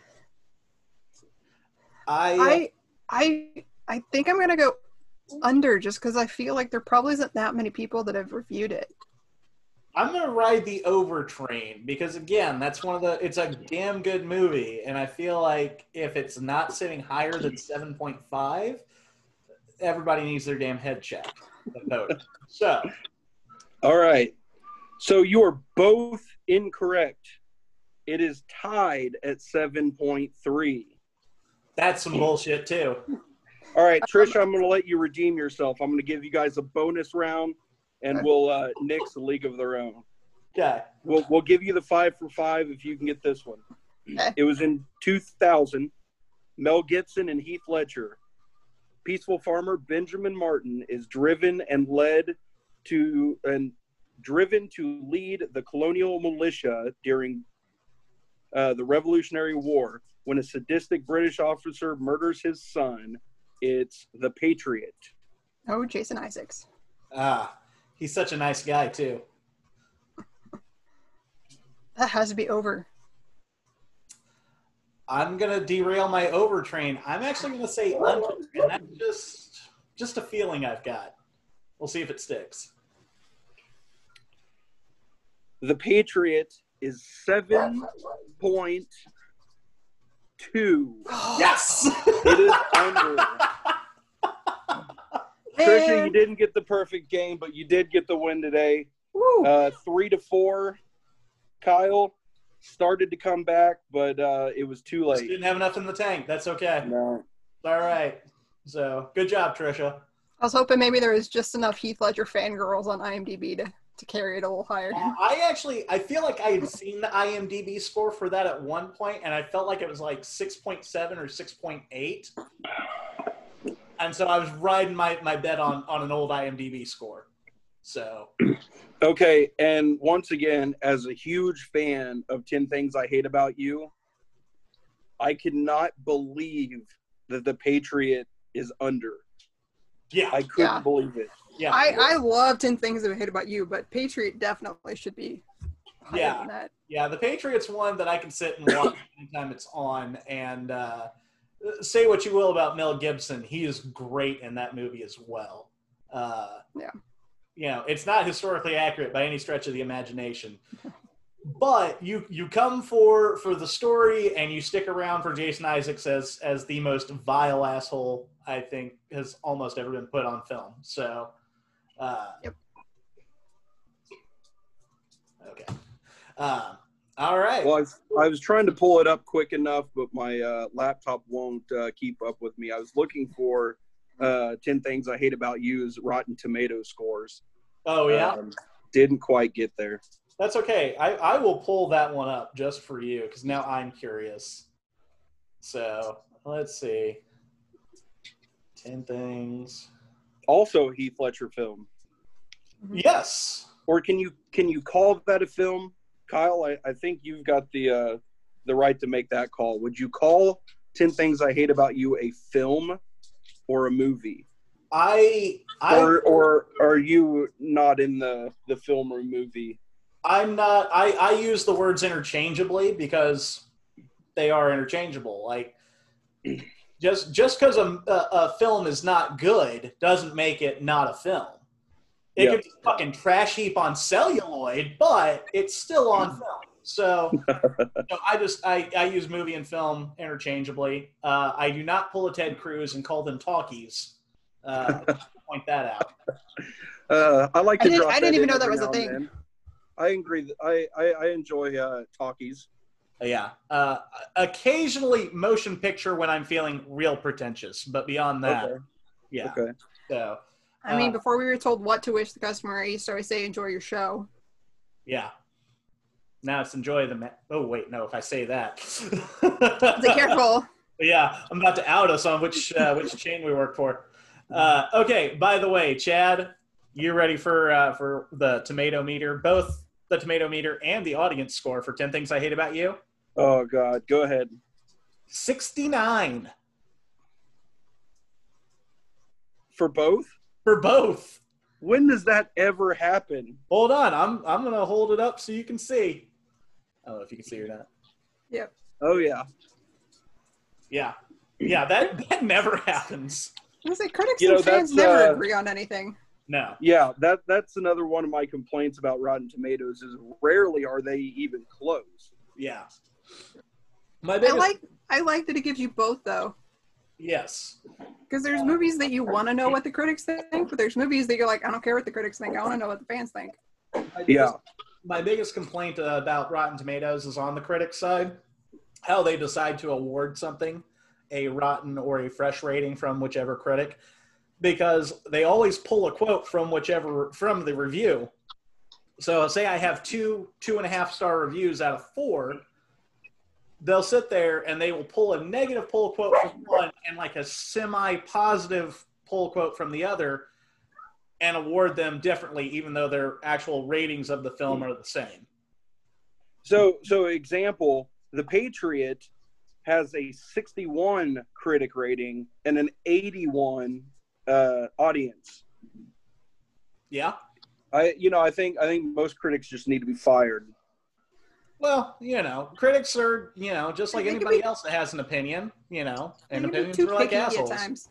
I, I I I think I'm gonna go under just because I feel like there probably isn't that many people that have reviewed it. I'm going to ride the over train because, again, that's one of the – it's a damn good movie. And I feel like if it's not sitting higher than seven point five, everybody needs their damn head checked. So, for. All right. So you are both incorrect. It is tied at seven point three. that's some bullshit, too. All right, Trish, I'm going to let you redeem yourself. I'm going to give you guys a bonus round, and we'll uh, nix a League of Their Own. Okay. We'll, we'll give you the five for five if you can get this one. Okay. It was in two thousand. Mel Gibson and Heath Ledger. Peaceful farmer Benjamin Martin is driven and led to and driven to lead the colonial militia during uh, the Revolutionary War when a sadistic British officer murders his son. It's The Patriot. Oh, Jason Isaacs. Ah, he's such a nice guy, too. That has to be over. I'm gonna derail my overtrain. I'm actually gonna say under, and that's just just a feeling I've got. We'll see if it sticks. The Patriot is seven point two. Yes! It is under. Trisha, you didn't get the perfect game, but you did get the win today. Woo. Uh, three to four. Kyle started to come back, but uh, it was too Just late. didn't have enough in the tank. That's okay. No. All right. So good job, Trisha. I was hoping maybe there was just enough Heath Ledger fangirls on IMDb to, to carry it a little higher. Uh, I actually, I feel like I had seen the IMDb score for that at one point, and I felt like it was like six point seven or six point eight. And so I was riding my, my bet on, on an old IMDb score. So. Okay, and once again, as a huge fan of ten Things I Hate About You, I cannot believe that the Patriot is under. Yeah. I couldn't Yeah. believe it. Yeah. I, I love ten Things I Hate About You, but Patriot definitely should be higher Yeah. than that. Yeah, the Patriot's one that I can sit and watch anytime it's on. And uh, say what you will about Mel Gibson, he is great in that movie as well. Uh, Yeah. You know, it's not historically accurate by any stretch of the imagination. But you you come for for the story and you stick around for Jason Isaacs as as the most vile asshole I think has almost ever been put on film. So, uh, Yep. Okay. Um, all right. Well, I was, I was trying to pull it up quick enough, but my uh, laptop won't uh, keep up with me. I was looking for uh, ten Things I Hate About You's Rotten Tomato scores. Oh yeah. Um, didn't quite get there. That's okay. I, I will pull that one up just for you because now I'm curious. So let's see. Ten things. Also a Heath Ledger film. Yes. Or can you can you call that a film? Kyle, I, I think you've got the uh, the right to make that call. Would you call ten Things I Hate About You a film or a movie? I I Or or are you not in the, the film or movie? I'm not. I I use the words interchangeably because they are interchangeable. Like just just because a, a a film is not good doesn't make it not a film. It Yeah. could be fucking trash heap on celluloid, but it's still on film. So, so I just I, I use movie and film interchangeably. Uh, I do not pull a Ted Cruz and call them talkies. Uh, just to point that out. Uh, I like I to didn't- drop I didn't that even in know that every was a now and thing. then. I agree. that- I, I, I enjoy uh, talkies. Yeah. Uh, occasionally motion picture when I'm feeling real pretentious, but beyond that, Okay. yeah. Okay. So, I mean, Uh, before we were told what to wish the customer, I used to always say, enjoy your show. yeah. Now it's enjoy the. Ma- oh wait, no. If I say that, Be careful. Yeah, I'm about to out us on which uh, which chain we work for. Uh, okay. By the way, Chad, you ready for uh, for the tomato meter? Both the tomato meter and the audience score for ten Things I Hate About You. Oh God, go ahead. sixty-nine For both? for both. When does that ever happen? Hold on, I'm I'm gonna hold it up so you can see. I don't know if you can see or not. Yep. Oh yeah. Yeah, yeah, that that never happens. I was like, critics You know, and fans that's, never uh, agree on anything. No. Yeah, that that's another one of my complaints about Rotten Tomatoes is rarely are they even close. Yeah. My I biggest, like I like that it gives you both, though. yes. Because there's movies that you want to know what the critics think, but there's movies that you're like, I don't care what the critics think. I want to know what the fans think. My Yeah. biggest, my biggest complaint uh, about Rotten Tomatoes is on the critics side, how they decide to award something a rotten or a fresh rating from whichever critic, because they always pull a quote from whichever from the review. So say I have two two and a half star reviews out of four, they'll sit there and they will pull a negative pull quote from one and like a semi-positive pull quote from the other and award them differently, even though their actual ratings of the film are the same. So so example, The Patriot has a sixty-one critic rating and an eighty-one uh, audience. Yeah. I you know I think I think most critics just need to be fired. Well, you know, critics are, you know, just like They could anybody be- else that has an opinion, you know, and They can be opinions too are like picky at assholes. times.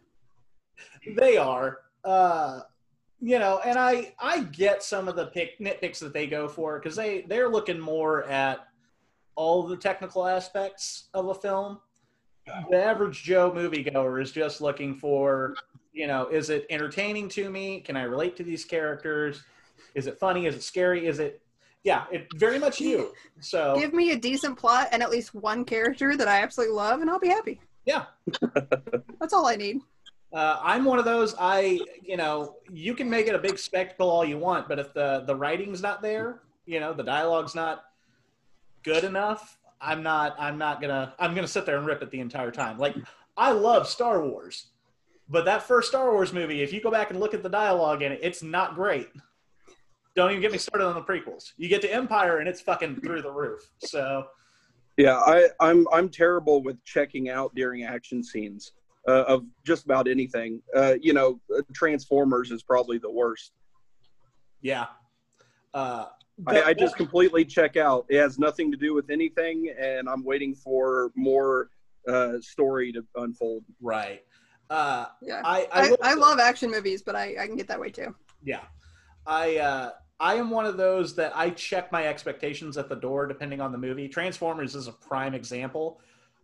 They are. Uh, you know, and I I get some of the pick, nitpicks that they go for because they, they're looking more at all the technical aspects of a film. The average Joe moviegoer is just looking for, you know, is it entertaining to me? Can I relate to these characters? Is it funny? Is it scary? Is it, yeah, it very much you. So Give me a decent plot and at least one character that I absolutely love, and I'll be happy. yeah, That's all I need. uh, I'm one of those. I, you know, you can make it a big spectacle all you want, but if the the writing's not there, you know, the dialogue's not good enough, I'm not. I'm not gonna. I'm gonna sit there and rip it the entire time. Like I love Star Wars, but that first Star Wars movie, if you go back and look at the dialogue in it, it's not great. Don't even get me started on the prequels. You get to Empire and it's fucking through the roof. So Yeah, I, I'm I'm terrible with checking out during action scenes uh, of just about anything. Uh, you know, Transformers is probably the worst. yeah, uh, I, I just completely check out. It has nothing to do with anything, and I'm waiting for more uh, story to unfold. right. Uh, Yeah. I I, I, will- I love action movies, but I, I can get that way too. yeah. I uh, I am one of those that I check my expectations at the door depending on the movie. Transformers is a prime example.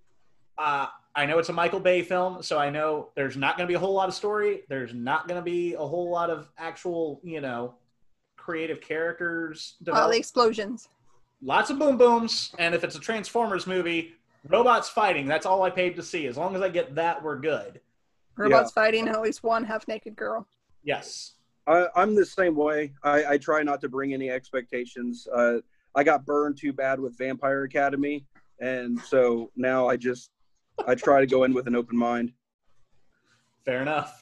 Uh, I know it's a Michael Bay film, so I know there's not going to be a whole lot of story. There's not going to be a whole lot of actual, you know, creative characters Uh, developed. the explosions. Lots of boom booms, and if it's a Transformers movie, robots fighting. That's all I paid to see. As long as I get that, we're good. Robots fighting and at least one half-naked girl. Yes. I, I'm the same way. I, I try not to bring any expectations. Uh, I got burned too bad with Vampire Academy, and so now I just I try to go in with an open mind. Fair enough.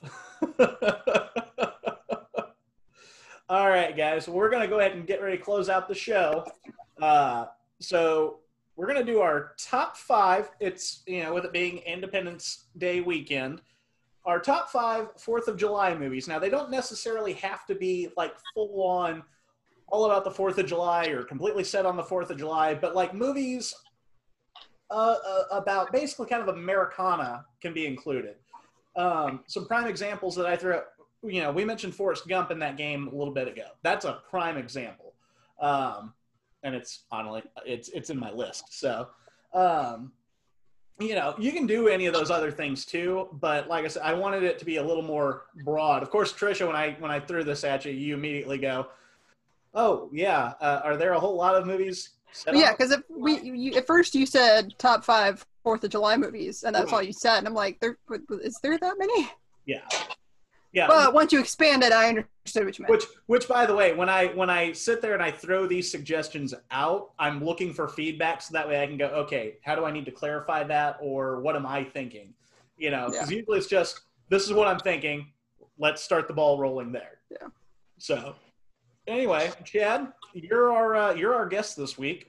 All right, guys. We're going to go ahead and get ready to close out the show. Uh, so we're going to do our top five. It's, you know, with it being Independence Day weekend, our top five Fourth of July movies. Now, they don't necessarily have to be like full on all about the Fourth of July or completely set on the Fourth of July, but like movies uh, uh, about basically kind of Americana can be included. Um, some prime examples that I threw out, you know, we mentioned Forrest Gump in that game a little bit ago. That's a prime example. Um, and it's honestly, it's, it's in my list. So, um, you know, you can do any of those other things too, but like I said, I wanted it to be a little more broad. Of course, Trisha, when I, when I threw this at you, you immediately go, oh yeah. Uh, are there a whole lot of movies? set Yeah, up? because if we you, at first you said top five Fourth of July movies, and that's Right. all you said. And I'm like, there is there that many? Yeah. Yeah. But once you expanded, I understood what you meant. Which, which, by the way, when I when I sit there and I throw these suggestions out, I'm looking for feedback so that way I can go, okay, how do I need to clarify that, or what am I thinking? You know, because Yeah. usually it's just this is what I'm thinking. Let's start the ball rolling there. Yeah. So, anyway, Chad, you're our uh, you're our guest this week.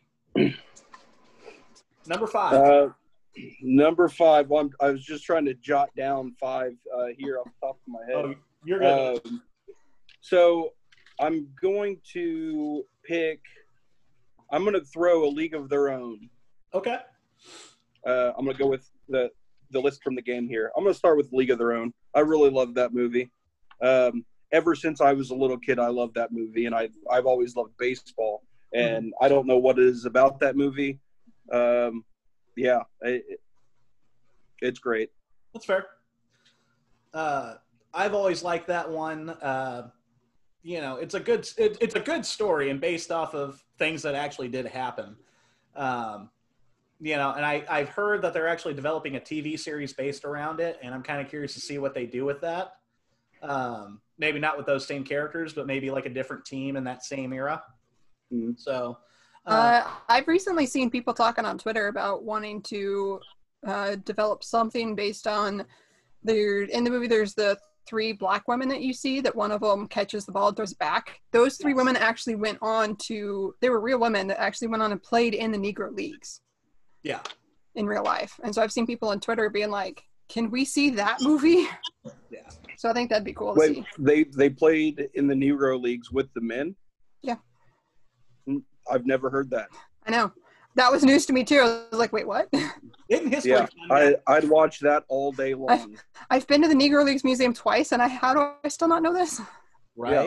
Number five. Uh, number five. Well, I'm, I was just trying to jot down five uh, here off the top of my head. oh, you're good. Um, so I'm going to pick. I'm going to throw A League of Their Own. okay. Uh, I'm going to go with the the list from the game here. I'm going to start with League of Their Own. I really love that movie. Um, ever since I was a little kid, I loved that movie, and I I've always loved baseball. And I don't know what it is about that movie. Um, yeah, it, it's great. That's fair. Uh, I've always liked that one. Uh, you know, it's a good it, it's a good story and based off of things that actually did happen. Um, you know, and I I've heard that they're actually developing a T V series based around it, and I'm kind of curious to see what they do with that. Um, maybe not with those same characters, but maybe like a different team in that same era. Mm-hmm. So, uh, Uh, I've recently seen people talking on Twitter about wanting to uh, develop something based on there. In the movie, there's the three black women that you see that one of them catches the ball and throws it back. Those three Yes. women actually went on to, they were real women that actually went on and played in the Negro Leagues yeah, in real life. And so I've seen people on Twitter being like, can we see that movie? yeah. So I think that'd be cool to Wait, see. they they played in the Negro Leagues with the men? Yeah. I've never heard that. I know. That was news to me too. I was like, wait, what? Isn't history Yeah, fun? I, I'd watch that all day long. I've been to the Negro Leagues Museum twice, and I how do I still not know this? Right. Yeah.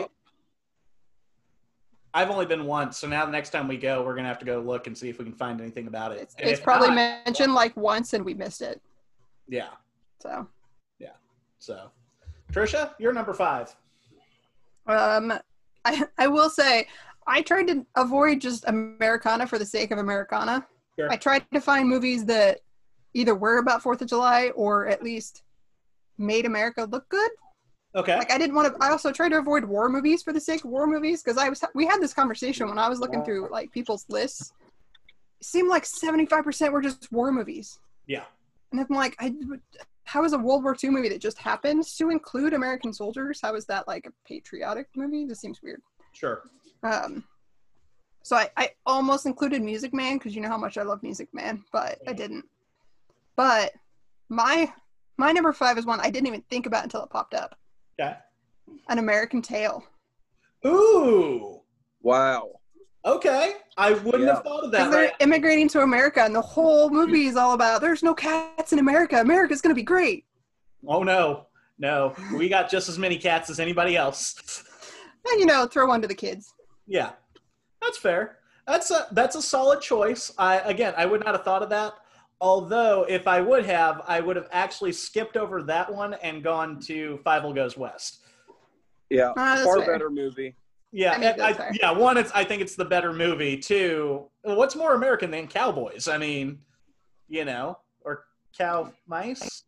I've only been once, so now the next time we go, we're gonna have to go look and see if we can find anything about it. It's, And it's if probably not, mentioned like once, and we missed it. yeah. So, So, Trisha, you're number five. um, I I will say I tried to avoid just Americana for the sake of Americana. Sure. I tried to find movies that either were about Fourth of July or at least made America look good. Okay. Like I didn't want to. I also tried to avoid war movies for the sake of war movies because I was. We had this conversation when I was looking through like people's lists. It seemed like seventy-five percent were just war movies. Yeah. And I'm like, I, how is a World War Two movie that just happens to include American soldiers? How is that like a patriotic movie? This seems weird. Sure. Um, so I, I almost included Music Man because you know how much I love Music Man, but I didn't. But my my number five is one I didn't even think about until it popped up. Okay. An American Tail. Ooh. Wow. Okay. I wouldn't Yeah. have thought of Because that. they're Right? immigrating to America, and the whole movie is all about there's no cats in America. America's going to be great. Oh no, no. We got just as many cats as anybody else. And, you know, throw one to the kids. Yeah, that's fair. That's a that's a solid choice. I again, I would not have thought of that. Although, if I would have, I would have actually skipped over that one and gone to Five Goes West. Yeah, Ah, that's far fair. better movie. Yeah, I mean, and I- that's fair. yeah. One, it's I think it's the better movie. Two, what's more American than cowboys? I mean, you know, or cow mice.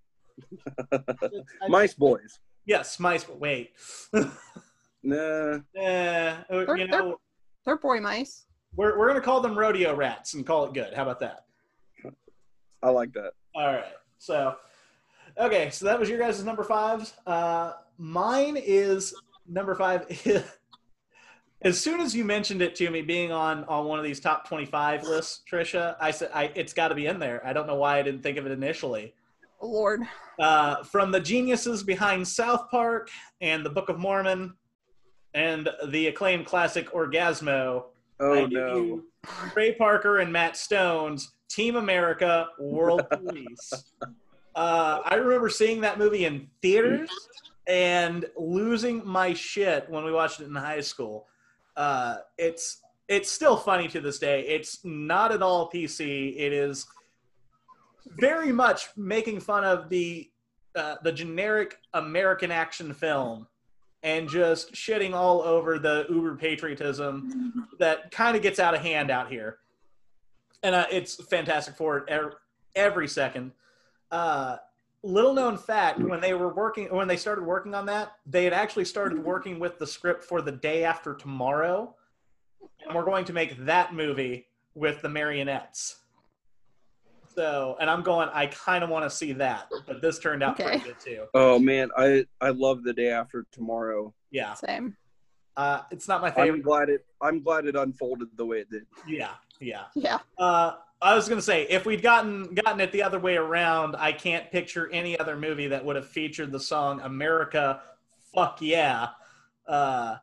Mice Boys. Yes, mice. But wait, Nah. eh, They're- you know, They're boy mice. we're we're gonna call them rodeo rats and call it good. How about that? I like that. All right. So, okay. So that was your guys' number fives. Uh, mine is number five. As soon as you mentioned it to me, being on on one of these top twenty-five lists, Trisha, I said I, it's got to be in there. I don't know why I didn't think of it initially. Oh, Lord. Uh, from the geniuses behind South Park and the Book of Mormon, and the acclaimed classic Orgasmo. Oh I give no. you Trey Parker and Matt Stone's Team America World Police. Uh, I remember seeing that movie in theaters and losing my shit when we watched it in high school. Uh, it's it's still funny to this day. It's not at all P C. It is very much making fun of the uh, the generic American action film and just shitting all over the uber patriotism that kind of gets out of hand out here. And uh, it's fantastic for it every, every second. Uh, little known fact, when they were working, when they started working on that, they had actually started working with the script for The Day After Tomorrow. And we're going to make that movie with the marionettes. So, and I'm going, I kind of want to see that, but this turned out Okay. pretty good too. Oh man, I I love The Day After Tomorrow. Yeah. Same. Uh, it's not my I'm favorite. glad it I'm glad it unfolded the way it did. Yeah. Yeah. Yeah. Uh, I was gonna say, if we'd gotten gotten it the other way around, I can't picture any other movie that would have featured the song "America, Fuck Yeah." Uh,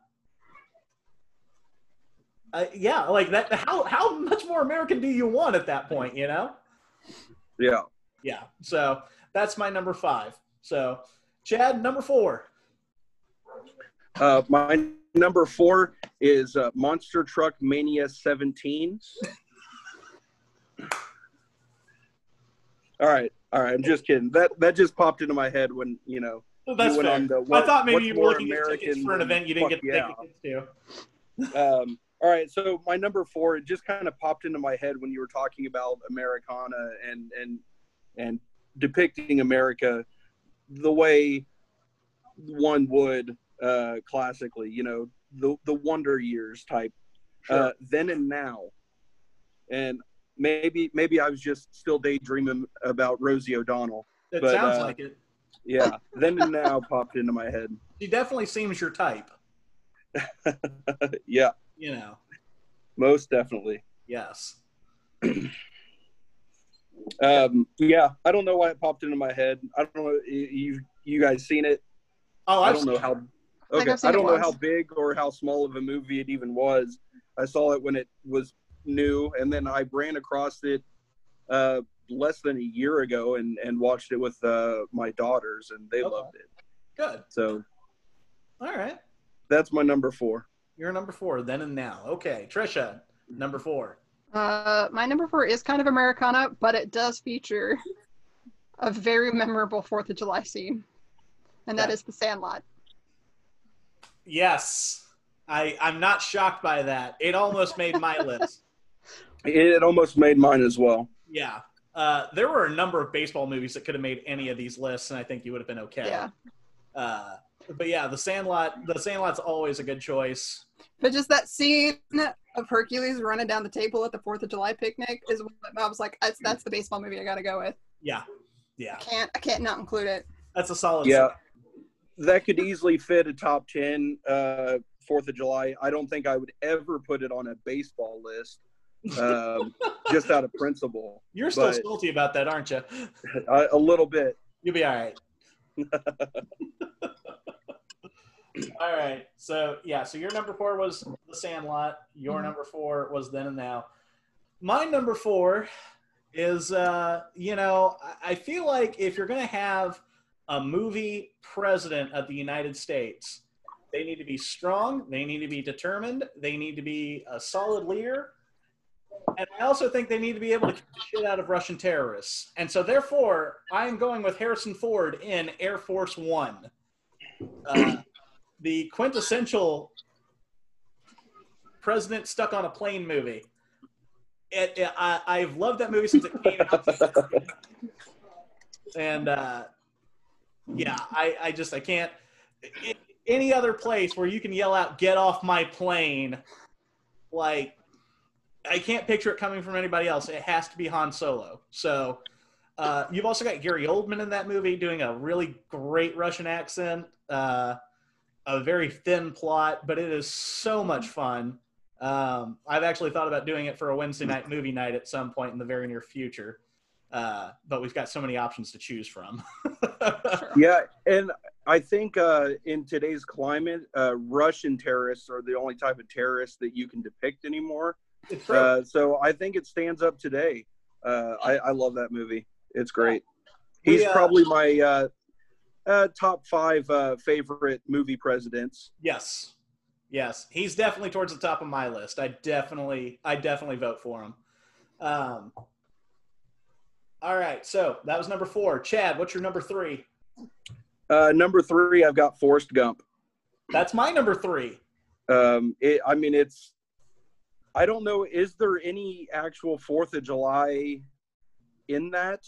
uh, yeah, like that. How how much more American do you want at that point? You know? Yeah. Yeah. So that's my number five. So, Chad, number four. Uh, my number four is uh, Monster Truck Mania seventeen. All right, all right. I'm just kidding. That that just popped into my head when you know. That's you went fair. on the, I what- thought maybe what's you were more looking at tickets American for an than event you didn't fuck get to yeah. take tickets to. Um, all right, so my number four, it just kind of popped into my head when you were talking about Americana and and and depicting America the way one would uh, classically, you know, the the Wonder Years type, Sure. uh, then and now, and maybe maybe I was just still daydreaming about Rosie O'Donnell. It but, sounds uh, like it. Yeah, then and now popped into my head. She definitely seems your type. Yeah, You know. most definitely. Yes. Um, yeah, I don't know why it popped into my head. I don't know. You you guys seen it? Oh, I I've don't know how. Like Okay, I've seen I it don't know once. how big or how small of a movie it even was. I saw it when it was new, and then I ran across it uh, less than a year ago and, and watched it with uh, my daughters, and they Okay. loved it. Good. So All right. that's my number four. You're number four, then and now. Okay. Trisha, number four. Uh, my number four is kind of Americana, but it does feature a very memorable Fourth of July scene, and that Yeah. is The Sandlot. Yes. I, I'm not shocked by that. It almost made my list. It almost made mine as well. Yeah. Uh, there were a number of baseball movies that could have made any of these lists, and I think you would have been okay. Yeah. Uh, but yeah, The Sandlot, The Sandlot's always a good choice. But just that scene of Hercules running down the table at the Fourth of July picnic is what I was like, that's, that's the baseball movie I gotta go with. Yeah. Yeah. I can't, I can't not include it. That's a solid Yeah. set. That could easily fit a top ten uh, Fourth of July. I don't think I would ever put it on a baseball list, um, just out of principle. You're still But- salty about that, aren't you? A, a little bit. You'll be all right. All right. So, yeah, so your number four was The Sandlot. Your Mhm. number four was Then and Now. My number four is, uh, you know, I- I feel like if you're going to have a movie president of the United States, they need to be strong, they need to be determined, they need to be a solid leader, and I also think they need to be able to kick the shit out of Russian terrorists. And so, therefore, I am going with Harrison Ford in Air Force One. Uh, the quintessential president stuck on a plane movie. It, it, I, I've loved that movie since it came out. And, uh, yeah, I, I just, I can't. I, any other place where you can yell out, "Get off my plane," like, I can't picture it coming from anybody else. It has to be Han Solo. So uh, you've also got Gary Oldman in that movie doing a really great Russian accent. Uh, a very thin plot, but it is so much fun. Um, I've actually thought about doing it for a Wednesday night movie night at some point in the very near future. Uh, but we've got so many options to choose from. Yeah, and I think uh, in today's climate, uh, Russian terrorists are the only type of terrorists that you can depict anymore. It's true. Uh, so I think it stands up today. Uh, I, I love that movie. It's great. We, He's uh, probably my uh, uh, top five uh, favorite movie presidents. Yes. Yes. He's definitely towards the top of my list. I definitely, I definitely vote for him. Um, all right. So that was number four. Chad, what's your number three? Uh, number three, I've got Forrest Gump. That's my number three. Um, it, I mean, it's, I don't know, is there any actual fourth of July in that?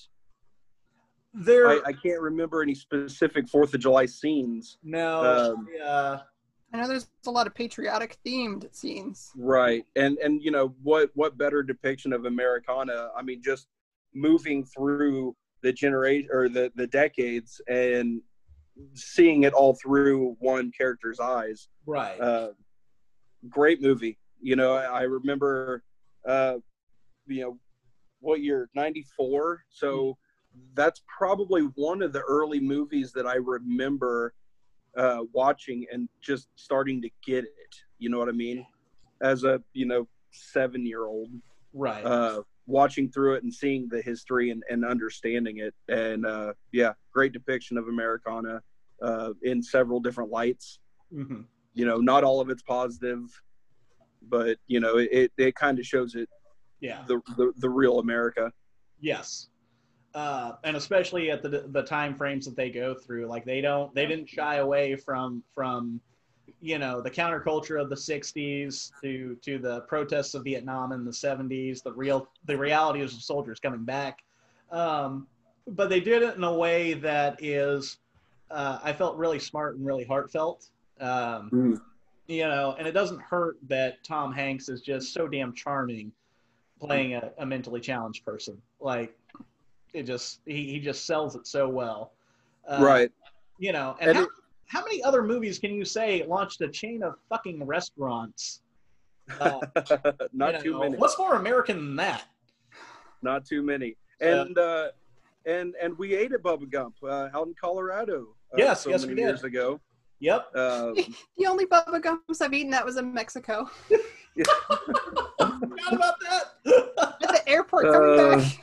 There, I, I can't remember any specific fourth of July scenes. no, um, uh, I know there's a lot of patriotic themed scenes. Right. And, and, you know, what, what better depiction of Americana? I mean, just moving through the generation or the, the decades and seeing it all through one character's eyes. right. Uh, great movie. You know, I remember, uh, you know, what year? ninety-four. So that's probably one of the early movies that I remember uh, watching and just starting to get it. You know what I mean? As a, you know, seven-year-old, right. uh, watching through it and seeing the history and, and understanding it. And, uh, yeah, great depiction of Americana uh, in several different lights. Mm-hmm. You know, not all of it's positive, but, you know, it, it kind of shows it, Yeah. the, the, the real America. Yes. Uh, and especially at the the time frames that they go through, like they don't they didn't shy away from from you know the counterculture of the sixties to to the protests of Vietnam in the seventies, the real the realities of soldiers coming back, um, but they did it in a way that is uh, I felt really smart and really heartfelt. Um, Mm. You know, and it doesn't hurt that Tom Hanks is just so damn charming playing a, a mentally challenged person. Like, it just, he, he just sells it so well. Uh, Right. You know, and, And how, it- how many other movies can you say launched a chain of fucking restaurants? Uh, Not you too know, many. What's more American than that? Not too many. Yeah. And, uh, and, and we ate at Bubba Gump uh, out in Colorado. Uh, Yes, so yes, many we did. years ago. Yep. Um, The only Bubba Gumps I've eaten that was in Mexico. Forgot about that. At the airport coming Uh, back.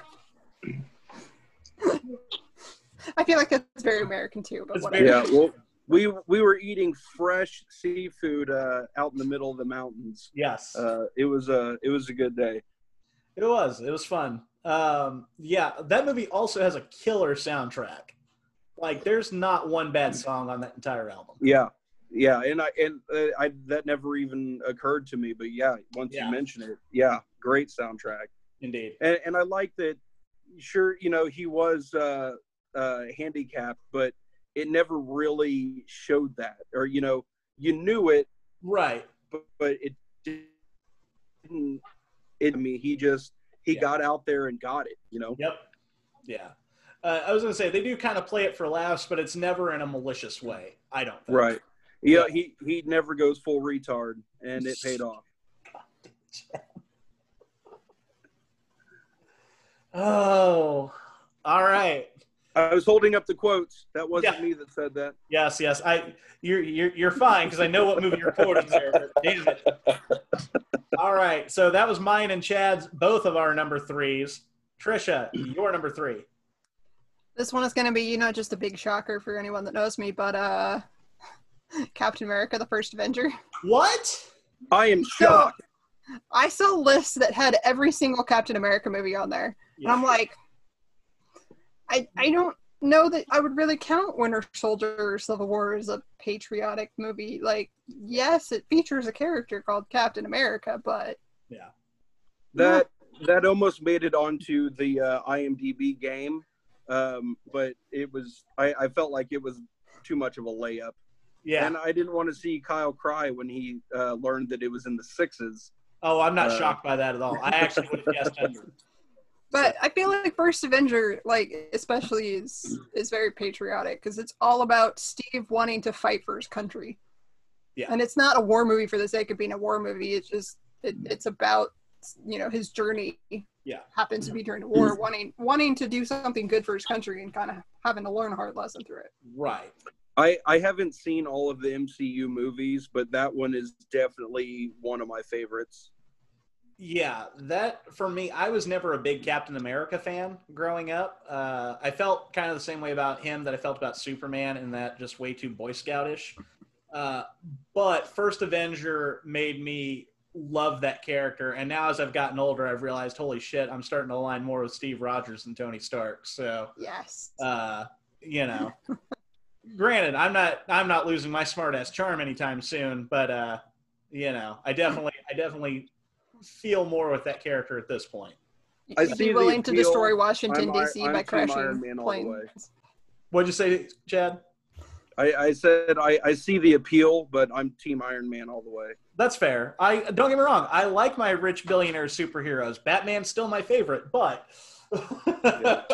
I feel like that's very American too, but It's whatever. very- Yeah, well, we we were eating fresh seafood uh, out in the middle of the mountains. Yes, Uh, it was a it was a good day. it was. It was fun. Um, yeah, that movie also has a killer soundtrack. Like, there's not one bad song on that entire album. Yeah, yeah, and I and uh, I that never even occurred to me, but yeah, once Yeah. you mention it, yeah, great soundtrack. Indeed. And, and I like that. Sure, you know he was uh, uh, handicapped, but it never really showed that, or you know you knew it, Right. but, but it didn't. It, I mean, he just he Yeah. got out there and got it. You know. Yep. Yeah. Uh, I was going to say, they do kind of play it for laughs, but it's never in a malicious way. I don't think. Right. Yeah, Yeah. he he never goes full retard, and it paid off. Oh, all right. I was holding up the quotes. That wasn't Yeah. me that said that. Yes, yes. I you're you're you're fine because I know what movie you're quoting there. But damn it. All right. So that was mine and Chad's, both of our number threes. Trisha, your number three. This one is going to be, you know, just a big shocker for anyone that knows me, but uh, Captain America, the First Avenger. What? I am So, shocked. I saw lists that had every single Captain America movie on there. And I'm like, I I don't know that I would really count Winter Soldier or Civil War as a patriotic movie. Like, yes, it features a character called Captain America, but Yeah. That that almost made it onto the uh, IMDb game, um, but it was I, I felt like it was too much of a layup, Yeah. and I didn't want to see Kyle cry when he uh, learned that it was in the sixes. Oh, I'm not Uh, shocked by that at all. I actually would have guessed under. But I feel like First Avenger, like especially, is is very patriotic because it's all about Steve wanting to fight for his country. Yeah. And it's not a war movie for the sake of being a war movie. It's just it, it's about, you know, his journey. Yeah. Happens to be during the war, wanting wanting to do something good for his country and kind of having to learn a hard lesson through it. Right. I, I haven't seen all of the M C U movies, but that one is definitely one of my favorites. Yeah, that for me, I was never a big Captain America fan growing up. Uh, I felt kind of the same way about him that I felt about Superman, in that just way too Boy Scoutish. Uh, but First Avenger made me love that character, and now as I've gotten older, I've realized, holy shit, I'm starting to align more with Steve Rogers than Tony Stark. So, Yes. uh, you know, granted, I'm not I'm not losing my smartass charm anytime soon, but uh, you know, I definitely I definitely feel more with that character at this point. I You'd see be the willing to appeal. destroy Washington, I'm- D C I'm by Team crashing Iron Man all the way. planes. What'd you say, Chad? I, I said I, I see the appeal, but I'm Team Iron Man all the way. That's fair. I don't get me wrong. I like my rich billionaire superheroes. Batman's still my favorite, but Yeah.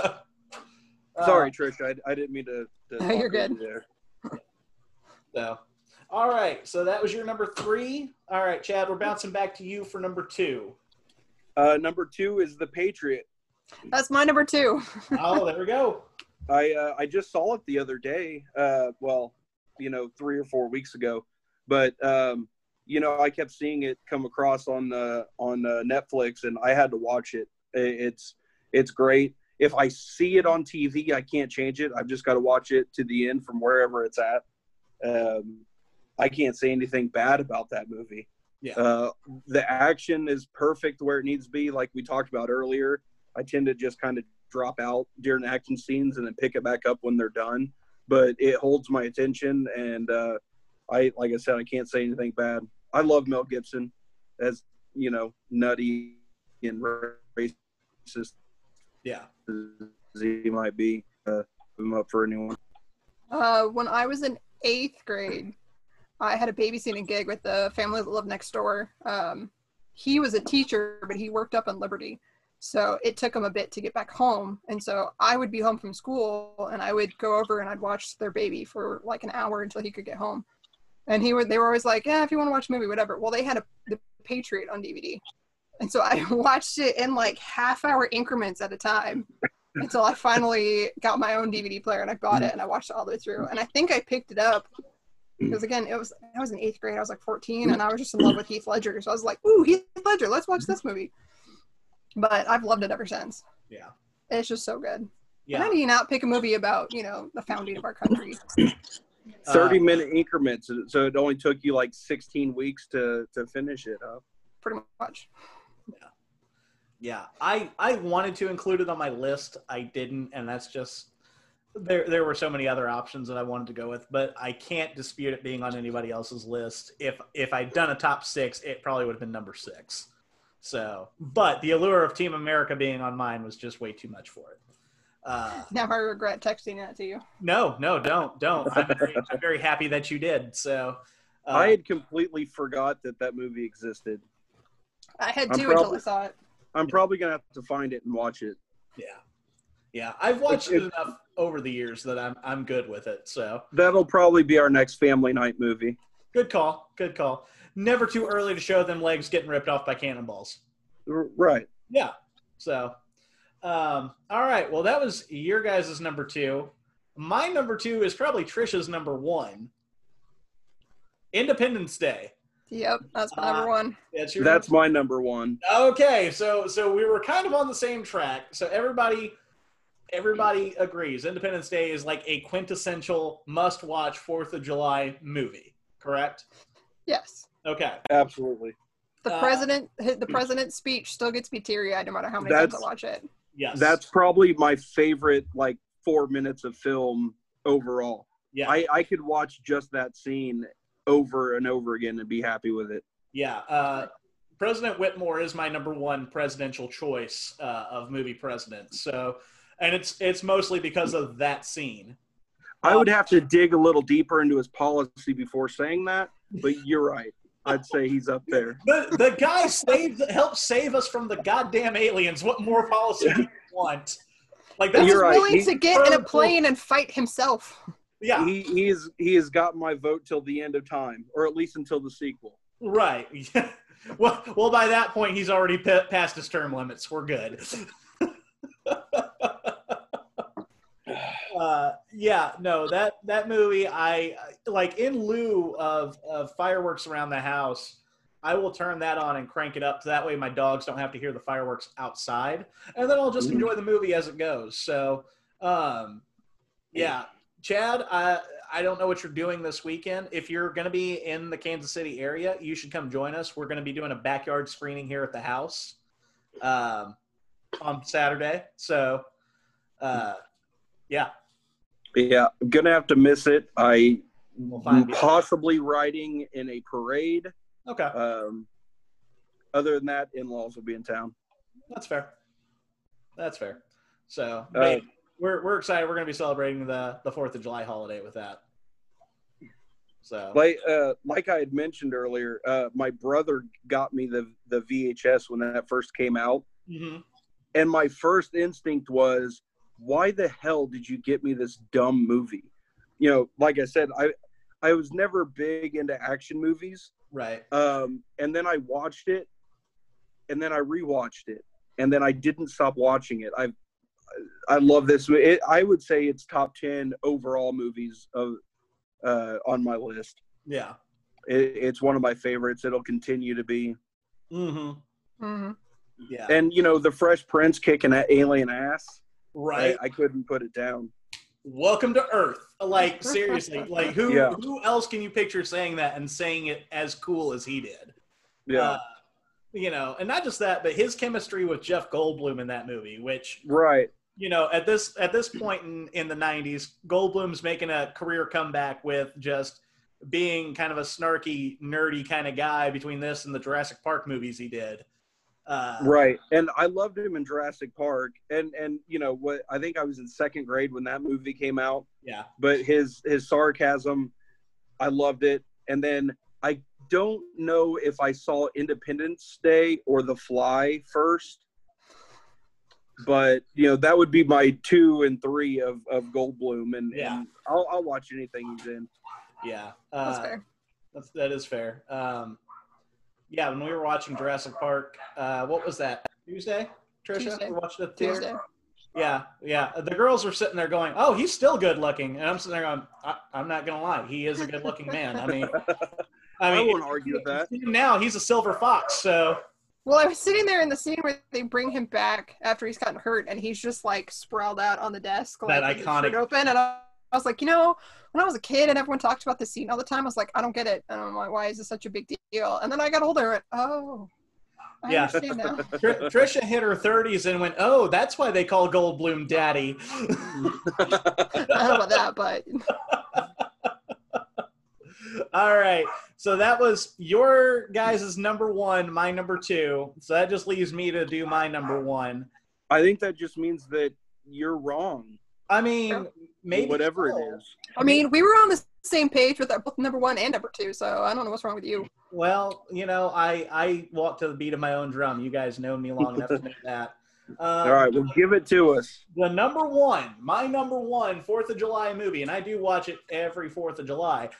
Uh, Sorry, Trish, I, I didn't mean to. to No, you're talk over good. you there. So, all right. So that was your number three. All right, Chad, we're bouncing back to you for number two. Uh, number two is The Patriot. That's my number two. Oh, there we go. I uh, I just saw it the other day. Uh, well, you know, three or four weeks ago, but um, you know, I kept seeing it come across on uh, on uh, Netflix, and I had to watch it. It's it's great. If I see it on T V, I can't change it. I've just got to watch it to the end from wherever it's at. Um, I can't say anything bad about that movie. Yeah. Uh, the action is perfect where it needs to be, like we talked about earlier. I tend to just kind of drop out during the action scenes and then pick it back up when they're done. But it holds my attention, and uh, I, like I said, I can't say anything bad. I love Mel Gibson, as you know, nutty and racist Yeah. as he might be. Uh, put him up for anyone. Uh, when I was in eighth grade, I had a babysitting gig with the family that lived next door. Um, he was a teacher, but he worked up in Liberty. So it took him a bit to get back home. And so I would be home from school, and I would go over and I'd watch their baby for like an hour until he could get home. And he would, they were always like, yeah, if you want to watch a movie, whatever. Well, they had a, The Patriot on D V D. And so I watched it in like half hour increments at a time until I finally got my own D V D player and I bought it and I watched it all the way through. And I think I picked it up Because again, it was I was in eighth grade. I was like fourteen, and I was just in love with Heath Ledger. So I was like, "Ooh, Heath Ledger, let's watch this movie." But I've loved it ever since. Yeah. It's just so good. Yeah. And how do you not pick a movie about, you know, the founding of our country? thirty minute increments, so it only took you like sixteen weeks to to finish it, huh? Pretty much. Yeah. Yeah. I I wanted to include it on my list. I didn't, and that's just there there were so many other options that I wanted to go with, but I can't dispute it being on anybody else's list. If if I'd done a top six, it probably would have been number six. So, but the allure of Team America being on mine was just way too much for it. Uh, Now I regret texting that to you. no, no, don't, don't. I'm very, I'm very happy that you did. So, uh, I had completely forgot that that movie existed. I had I'm two until I probably- saw it. I'm probably gonna have to find it and watch it. yeah, yeah. I've watched If- it enough over the years that I'm I'm good with it. So, That'll probably be our next family night movie. good call, good call. Never too early to show them legs getting ripped off by cannonballs. R- Right. Yeah. So, um, all right. Well, that was your guys' number two. My number two is probably Trisha's number one. Independence Day. Yep, that's my Uh, number one. That's your. That's my number one. Okay. So, so we were kind of on the same track. So everybody, everybody agrees. Independence Day is like a quintessential must-watch Fourth of July movie. Correct. Yes. Okay. Absolutely. The Uh, president, the president's speech still gets me teary-eyed no matter how many times I That's- watch it. Yes. That's probably my favorite, like, four minutes of film overall. yeah. I, I could watch just that scene over and over again and be happy with it. Yeah, uh, President Whitmore is my number one presidential choice uh, of movie president. So, and it's it's mostly because of that scene. I would have to dig a little deeper into his policy before saying that, but you're right. I'd say he's up there. The the guy saved helped save us from the goddamn aliens. What more policy do you want? Like He that's was You're right. willing He- to get in a Perfect. plane and fight himself. yeah, He he is he has got my vote till the end of time, or at least until the sequel. right. well, well, by that point, he's already p- passed his term limits. We're good. uh, yeah, no, that that movie, I like in lieu of of fireworks around the house. I will turn that on and crank it up so that way my dogs don't have to hear the fireworks outside, and then I'll just enjoy the movie as it goes. So, um, yeah, Chad, I I don't know what you're doing this weekend. If you're going to be in the Kansas City area, you should come join us. We're going to be doing a backyard screening here at the house um, on Saturday. So, uh, yeah, Yeah, I'm gonna have to miss it. I we'll am find you. possibly riding in a parade. Okay, Um, other than that, in-laws will be in town. that's fair. That's fair. So, Uh, hey, we're we're excited. We're going to be celebrating the the Fourth of July holiday with that. So, Like uh, like I had mentioned earlier, uh, my brother got me the the V H S when that first came out, mhm. and my first instinct was, why the hell did you get me this dumb movie? You know, like I said, I I was never big into action movies. Right. Um, and then I watched it, and then I rewatched it, and then I didn't stop watching it. I I love this. It, I would say it's top ten overall movies of uh, on my list. Yeah. It, it's one of my favorites. It'll continue to be. Mm-hmm. hmm Yeah. And you know, the Fresh Prince kicking that alien ass. Right. I, I couldn't put it down. Welcome to Earth. Like seriously, like who Yeah. who else can you picture saying that and saying it as cool as he did? Yeah. Uh, you know, and not just that, but his chemistry with Jeff Goldblum in that movie, which Right. you know, at this at this point in, in the nineties, Goldblum's making a career comeback with just being kind of a snarky, nerdy kind of guy between this and the Jurassic Park movies he did. Uh, Right. And I loved him in Jurassic Park. And and you know what, I think I was in second grade when that movie came out. Yeah. But his his sarcasm, I loved it. And then I don't know if I saw Independence Day or The Fly first. But you know, that would be my two and three of, of Goldblum, and, Yeah. and I'll I'll watch anything he's in. Yeah. That's Uh, fair. That's, that is fair. Um, yeah, when we were watching Jurassic Park, uh, what was that? Tuesday, Trisha? Tuesday. We watched it at the theater? Tuesday. Yeah, yeah. The girls are sitting there going, "Oh, he's still good looking," and I'm sitting there going, I, "I'm not gonna lie, he is a good looking man." I mean, I I mean, won't argue with that. now he's a silver fox, so Well, I was sitting there in the scene where they bring him back after he's gotten hurt, and he's just like sprawled out on the desk, like That with his iconic- shirt open. And I, I was like, you know, when I was a kid and everyone talked about this scene all the time, I was like, I don't get it. And I'm like, why is this such a big deal? And then I got older and oh, I Yeah. understand now. Tr- Trisha hit her thirties and went, "Oh, that's why they call Goldblum Daddy." I don't know about that, but All right. So that was your guys' number one, my number two. So that just leaves me to do my number one. I think that just means that you're wrong. I mean, maybe Whatever so. it is. I mean, we were on the same page with our both number one and number two, so I don't know what's wrong with you. Well, you know, I I walk to the beat of my own drum. You guys know me long enough to know that. Uh, All right, well, give it to us. The number one, my number one Fourth of July movie, and I do watch it every Fourth of July,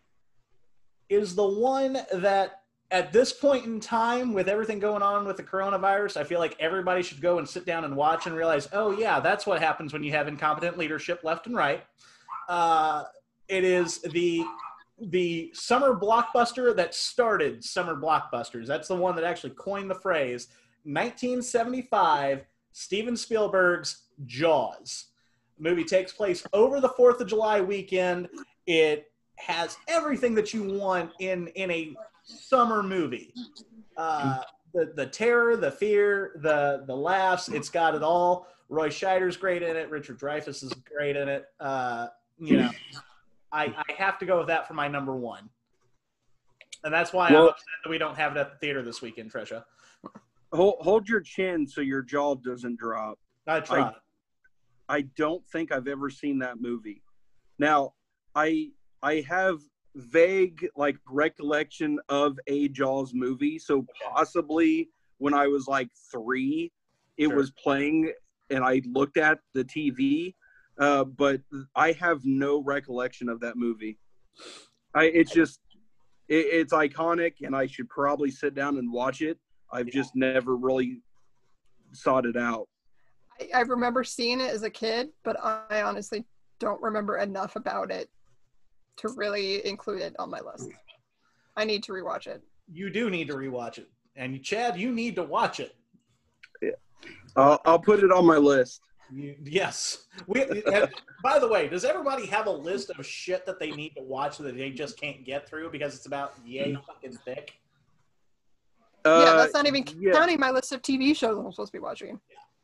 is the one that at this point in time, with everything going on with the coronavirus, I feel like everybody should go and sit down and watch and realize, oh yeah, that's what happens when you have incompetent leadership left and right. Uh, it is the the summer blockbuster that started summer blockbusters. That's the one that actually coined the phrase. nineteen seventy-five, Steven Spielberg's Jaws. The movie takes place over the Fourth of July weekend. It has everything that you want in in a summer movie. Uh, the the terror, the fear, the the laughs. It's got it all. Roy Scheider's great in it. Richard Dreyfuss is great in it. Uh, you know, I, I have to go with that for my number one. And that's why Well- I'm upset that we don't have it at the theater this weekend, Trisha. Hold, hold your chin so your jaw doesn't drop. I tried. I don't think I've ever seen that movie. Now, I I have vague like recollection of a Jaws movie, so possibly when I was like three, it Sure. was playing and I looked at the T V, uh, but I have no recollection of that movie. I it's just it, it's iconic, and I should probably sit down and watch it. I've just never really sought it out. I, I remember seeing it as a kid, but I honestly don't remember enough about it to really include it on my list. I need to rewatch it. You do need to rewatch it. And Chad, you need to watch it. I'll, I'll put it on my list. You, yes. We, and by the way, does everybody have a list of shit that they need to watch that they just can't get through because it's about yay fucking thick? yeah, Uh, that's not even yeah. counting my list of T V shows I'm supposed to be watching.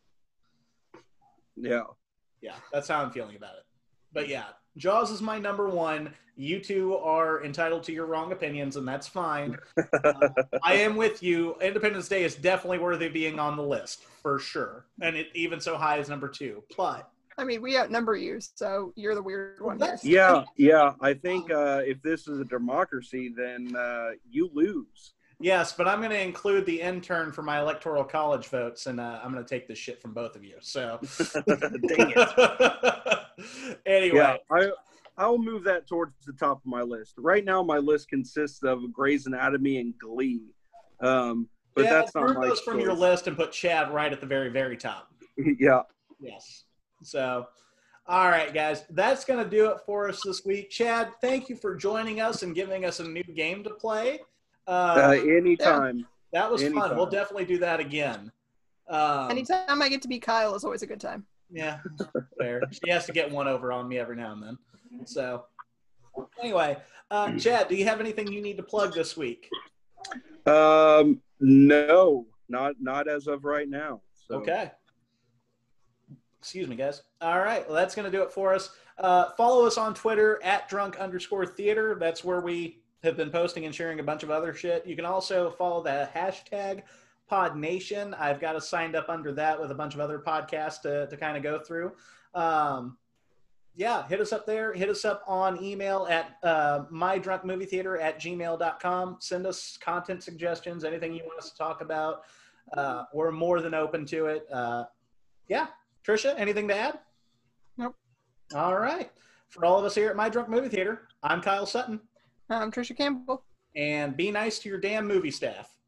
Yeah. Yeah, that's how I'm feeling about it. But yeah, Jaws is my number one. You two are entitled to your wrong opinions, and that's fine. Uh, I am with you. Independence Day is definitely worthy of being on the list, for sure. And it even so high as number two. But I mean, we outnumber you, so you're the weird one here. That's- Yeah, yeah. I think uh, if this is a democracy, then uh, you lose. yes, but I'm going to include the intern for my electoral college votes, and uh, I'm going to take this shit from both of you. So, Dang it. anyway, Yeah, I I'll move that towards the top of my list. Right now, my list consists of Grey's Anatomy and Glee, um, but yeah, that's not remove my those from your choice. list and put Chad right at the very, very top. Yeah. Yes. So, all right, guys, that's going to do it for us this week. Chad, thank you for joining us and giving us a new game to play. Uh, Uh, anytime. that was fun. anytime. We'll definitely do that again. Um, Anytime I get to be Kyle is always a good time. Yeah, fair. She has to get one over on me every now and then. So, anyway, uh, Chad, do you have anything you need to plug this week? Um, no, not not as of right now. So. Okay. Excuse me, guys. All right. Well, that's going to do it for us. Uh, follow us on Twitter at drunk underscore theater. That's where we have been posting and sharing a bunch of other shit. You can also follow the hashtag PodNation. I've got us signed up under that with a bunch of other podcasts to, to kind of go through. Um, yeah, hit us up there. Hit us up on email at uh, mydrunkmovietheater at gmail dot com. Send us content suggestions, anything you want us to talk about. Uh, we're more than open to it. Uh, yeah. Trisha, anything to add? Nope. All right. For all of us here at My Drunk Movie Theater, I'm Kyle Sutton. I'm Trisha Campbell. And be nice to your damn movie staff.